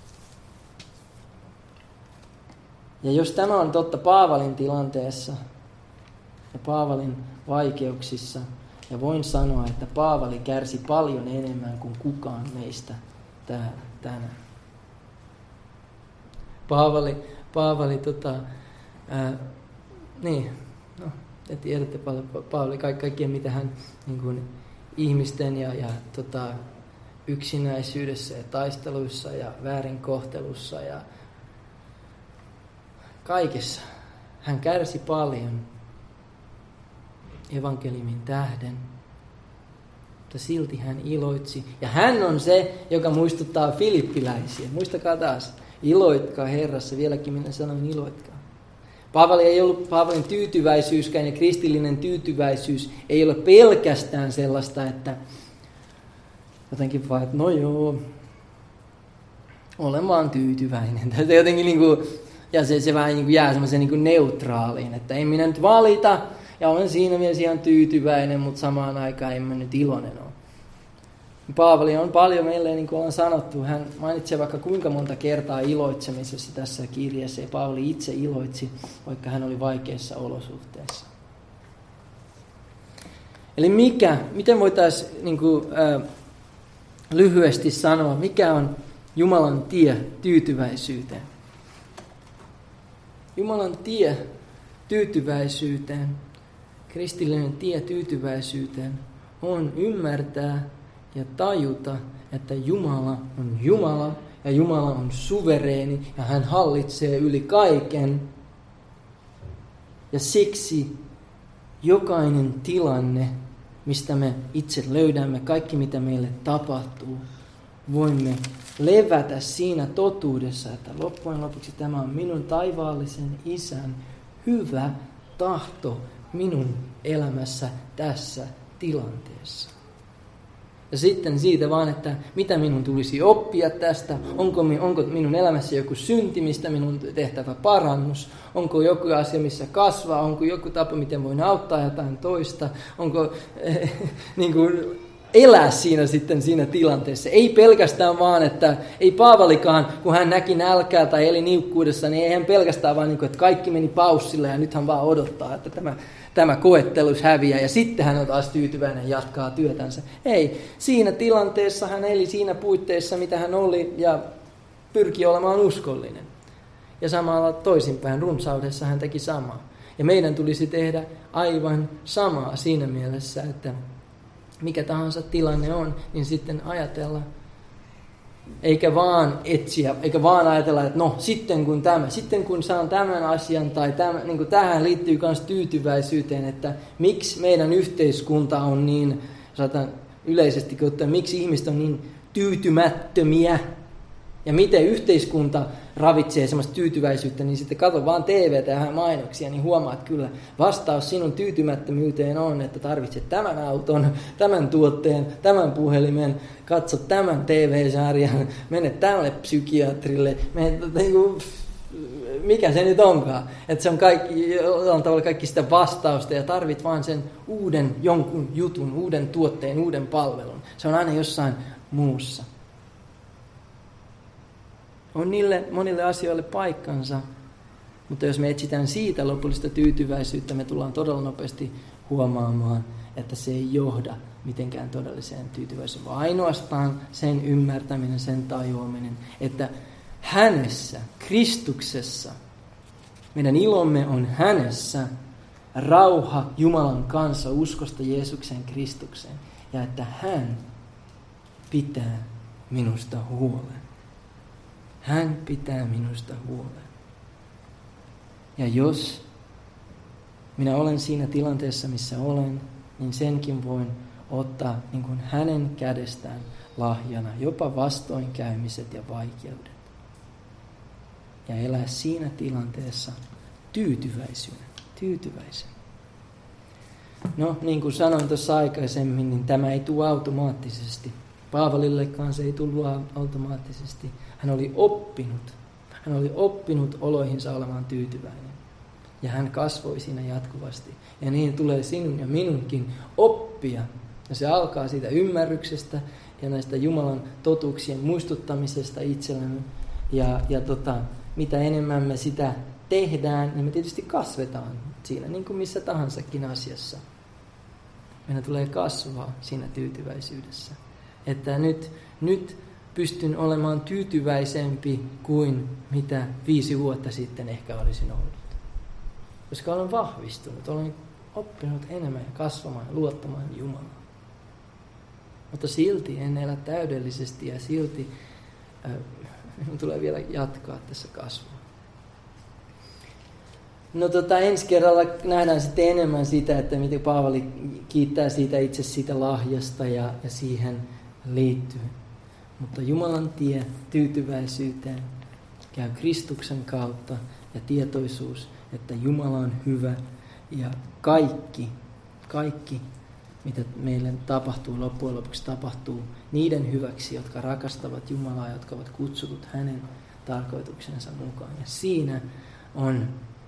Ja jos tämä on totta Paavalin tilanteessa ja Paavalin vaikeuksissa, ja voin sanoa, että Paavali kärsi paljon enemmän kuin kukaan meistä täällä tänään. Paavali, Paavali tota, ää, niin, no, te tiedätte paljon, Paavali, kaikkea mitä hän niin kuin, ihmisten ja, ja tota, yksinäisyydessä ja taisteluissa ja väärinkohtelussa ja kaikessa. Hän kärsi paljon evankeliumin tähden, mutta silti hän iloitsi. Ja hän on se, joka muistuttaa filippiläisiä. Muistakaa taas, iloitkaa Herrassa, vieläkin minä sanon iloitkaa. Paavali ei ollut, Paavalin tyytyväisyyskään ja kristillinen tyytyväisyys ei ole pelkästään sellaista, että jotenkin vaan, että no joo, olen vaan tyytyväinen. Se jotenkin niin kuin, ja se, se vähän niin kuin jää semmoiseen niin kuin neutraaliin, että en minä nyt valita ja olen siinä mielessä ihan tyytyväinen, mutta samaan aikaan en mä nyt iloinen ole. Paavali on paljon meille, niin kuin on sanottu, hän mainitsee vaikka kuinka monta kertaa iloitsemisessa tässä kirjassa, ja Paavali itse iloitsi, vaikka hän oli vaikeissa olosuhteissa. Eli mikä, miten voitaisiin niin kuin, äh, lyhyesti sanoa, mikä on Jumalan tie tyytyväisyyteen? Jumalan tie tyytyväisyyteen, kristillinen tie tyytyväisyyteen on ymmärtää ja tajuta, että Jumala on Jumala ja Jumala on suvereeni ja hän hallitsee yli kaiken. Ja siksi jokainen tilanne, mistä me itse löydämme, kaikki mitä meille tapahtuu, voimme levätä siinä totuudessa, että loppujen lopuksi tämä on minun taivaallisen Isän hyvä tahto minun elämässä tässä tilanteessa. Ja sitten siitä vaan, että mitä minun tulisi oppia tästä, onko, onko minun elämässä joku synti, mistä minun tehtävä parannus, onko joku asia, missä kasvaa, onko joku tapa, miten voin auttaa jotain toista, onko eh, niin kuin elää siinä sitten siinä tilanteessa. Ei pelkästään vaan, että ei Paavalikaan, kun hän näki nälkää tai eli niukkuudessa, niin ei hän pelkästään vaan, niin kuin, että kaikki meni paussille ja nyt hän vaan odottaa, että tämä, tämä koettelus häviää ja sitten hän on taas tyytyväinen ja jatkaa työtänsä. Ei, siinä tilanteessa hän eli siinä puitteissa, mitä hän oli ja pyrki olemaan uskollinen. Ja samalla toisinpäin runsaudessa hän teki samaa. Ja meidän tulisi tehdä aivan samaa siinä mielessä, että mikä tahansa tilanne on, niin sitten ajatella, eikä vaan etsiä, eikä vaan ajatella, että no sitten kun tämä, sitten kun saan tämän asian, tai tämä, niin kuin tähän liittyy myös tyytyväisyyteen, että miksi meidän yhteiskunta on niin, saatan yleisesti, että miksi ihmiset on niin tyytymättömiä, ja miten yhteiskunta ravitsee semmoista tyytyväisyyttä, niin sitten katso vaan T V:tä ja mainoksia, niin huomaat kyllä, vastaus sinun tyytymättömyyteen on, että tarvitset tämän auton, tämän tuotteen, tämän puhelimen, katso tämän T V-sarjan, mene tälle psykiatrille, mene, mikä se nyt onkaan. Että se on kaikki, on tavallaan kaikki sitä vastausta ja tarvit vaan sen uuden jonkun jutun, uuden tuotteen, uuden palvelun. Se on aina jossain muussa. On niille monille asioille paikkansa, mutta jos me etsitään siitä lopullista tyytyväisyyttä, me tullaan todella nopeasti huomaamaan, että se ei johda mitenkään todelliseen tyytyväisyyteen, vaan ainoastaan sen ymmärtäminen, sen tajuaminen, että hänessä, Kristuksessa, meidän ilomme on hänessä, rauha Jumalan kanssa uskosta Jeesuksen Kristukseen, ja että hän pitää minusta huolen. Hän pitää minusta huolen. Ja jos minä olen siinä tilanteessa, missä olen, niin senkin voin ottaa niin kuin hänen kädestään lahjana, jopa vastoinkäymiset ja vaikeudet. Ja elää siinä tilanteessa tyytyväisenä. tyytyväisenä. No, niin kuin sanoin tuossa aikaisemmin, niin tämä ei tule automaattisesti. Paavalillekaan se ei tullut automaattisesti. Hän oli oppinut. Hän oli oppinut oloihinsa olemaan tyytyväinen. Ja hän kasvoi siinä jatkuvasti. Ja niin tulee sinun ja minunkin oppia. Ja se alkaa siitä ymmärryksestä ja näistä Jumalan totuuksien muistuttamisesta itsellemme. Ja, ja tota, mitä enemmän me sitä tehdään, niin me tietysti kasvetaan siinä, niin kuin missä tahansakin asiassa. Meidän tulee kasvaa siinä tyytyväisyydessä. Että nyt, nyt pystyn olemaan tyytyväisempi kuin mitä viisi vuotta sitten ehkä olisin ollut. Koska olen vahvistunut, olen oppinut enemmän kasvamaan ja luottamaan Jumalaan. Mutta silti en elä täydellisesti ja silti äh, minun tulee vielä jatkaa tässä kasvua. No tota, ensi kerralla nähdään sitten enemmän sitä, että miten Paavali kiittää siitä itse siitä lahjasta ja, ja siihen liittyy. Mutta Jumalan tie tyytyväisyyteen käy Kristuksen kautta ja tietoisuus, että Jumala on hyvä ja kaikki, kaikki mitä meille tapahtuu, loppujen lopuksi tapahtuu niiden hyväksi, jotka rakastavat Jumalaa, jotka ovat kutsutut hänen tarkoituksensa mukaan. Ja siinä on,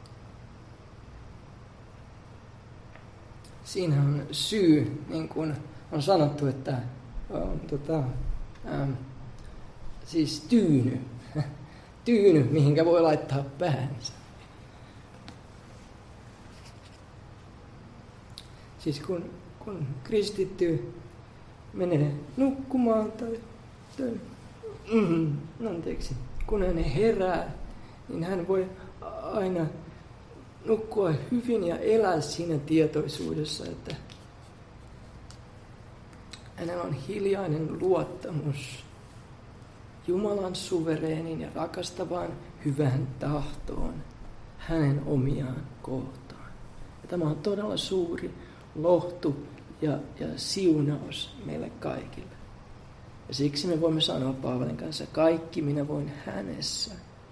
siinä on syy, niin kuin on sanottu, että on tota, ähm, siis tyyny, tyyny, mihinkä voi laittaa päänsä. Siis kun, kun kristitty menee nukkumaan tai, tai mm, anteeksi, kun hän herää, niin hän voi aina nukkua hyvin ja elää siinä tietoisuudessa, että hänellä on hiljainen luottamus Jumalan suvereenin ja rakastavaan hyvään tahtoon hänen omiaan kohtaan. Ja tämä on todella suuri lohtu ja, ja siunaus meille kaikille. Ja siksi me voimme sanoa Paavalin kanssa, kaikki minä voin hänessä,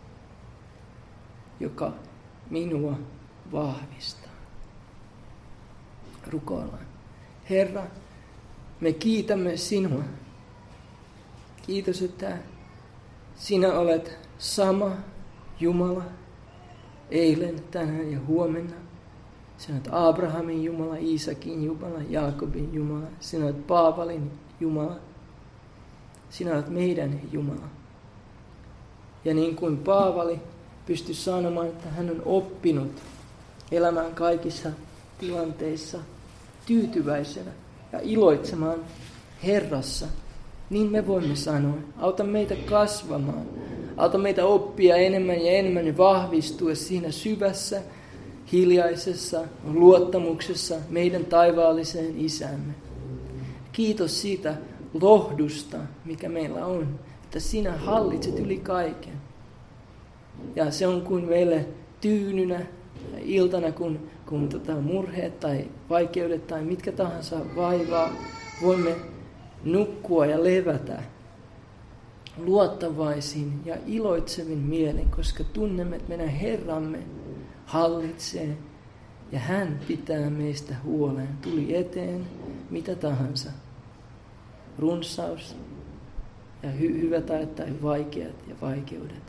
joka minua vahvistaa. Rukoillaan. Herra, me kiitämme sinua. Kiitos, että sinä olet sama Jumala eilen, tänään ja huomenna. Sinä olet Abrahamin Jumala, Iisakin Jumala, Jaakobin Jumala. Sinä olet Paavalin Jumala. Sinä olet meidän Jumala. Ja niin kuin Paavali pystyi sanomaan, että hän on oppinut elämään kaikissa tilanteissa tyytyväisenä ja iloitsemaan Herrassa, niin me voimme sanoa, auta meitä kasvamaan, auta meitä oppia enemmän ja enemmän ja vahvistua siinä syvässä, hiljaisessa luottamuksessa meidän taivaalliseen Isämme. Kiitos siitä lohdusta, mikä meillä on, että sinä hallitset yli kaiken. Ja se on kuin meille tyynynä iltana, kun, kun tota murheet tai vaikeudet tai mitkä tahansa vaivaa, voimme nukkua ja levätä luottavaisin ja iloitsevin mielin, koska tunnemme, että meidän Herramme hallitsee ja hän pitää meistä huolen. Tuli eteen mitä tahansa. Runsaus ja hy- hyvät ajat tai vaikeat ja vaikeudet.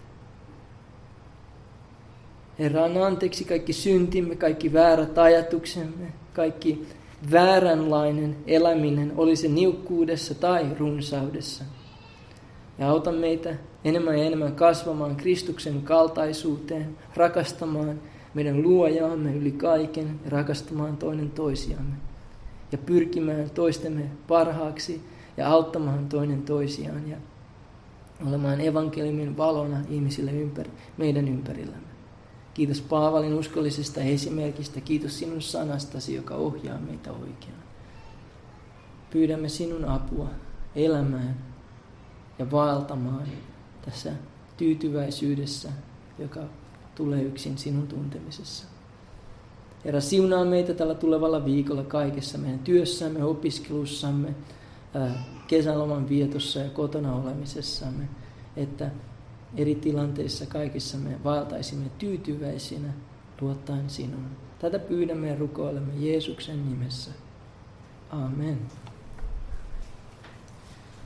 Herra, anna anteeksi kaikki syntimme, kaikki väärät ajatuksemme, kaikki vääränlainen eläminen, oli se niukkuudessa tai runsaudessa. Ja auta meitä enemmän ja enemmän kasvamaan Kristuksen kaltaisuuteen, rakastamaan meidän luojaamme yli kaiken ja rakastamaan toinen toisiamme. Ja pyrkimään toistemme parhaaksi ja auttamaan toinen toisiaan ja olemaan evankeliumin valona ihmisille ympäri, meidän ympärillämme. Kiitos Paavalin uskollisesta esimerkistä. Kiitos sinun sanastasi, joka ohjaa meitä oikeaan. Pyydämme sinun apua elämään ja vaeltamaan tässä tyytyväisyydessä, joka tulee yksin sinun tuntemisessa. Herra, siunaa meitä tällä tulevalla viikolla kaikessa meidän työssämme, opiskelussamme, kesäloman vietossa ja kotona olemisessamme, että eri tilanteissa kaikissa me vaeltaisimme tyytyväisinä luottaen sinuun. Tätä pyydämme ja rukoilemme Jeesuksen nimessä. Amen.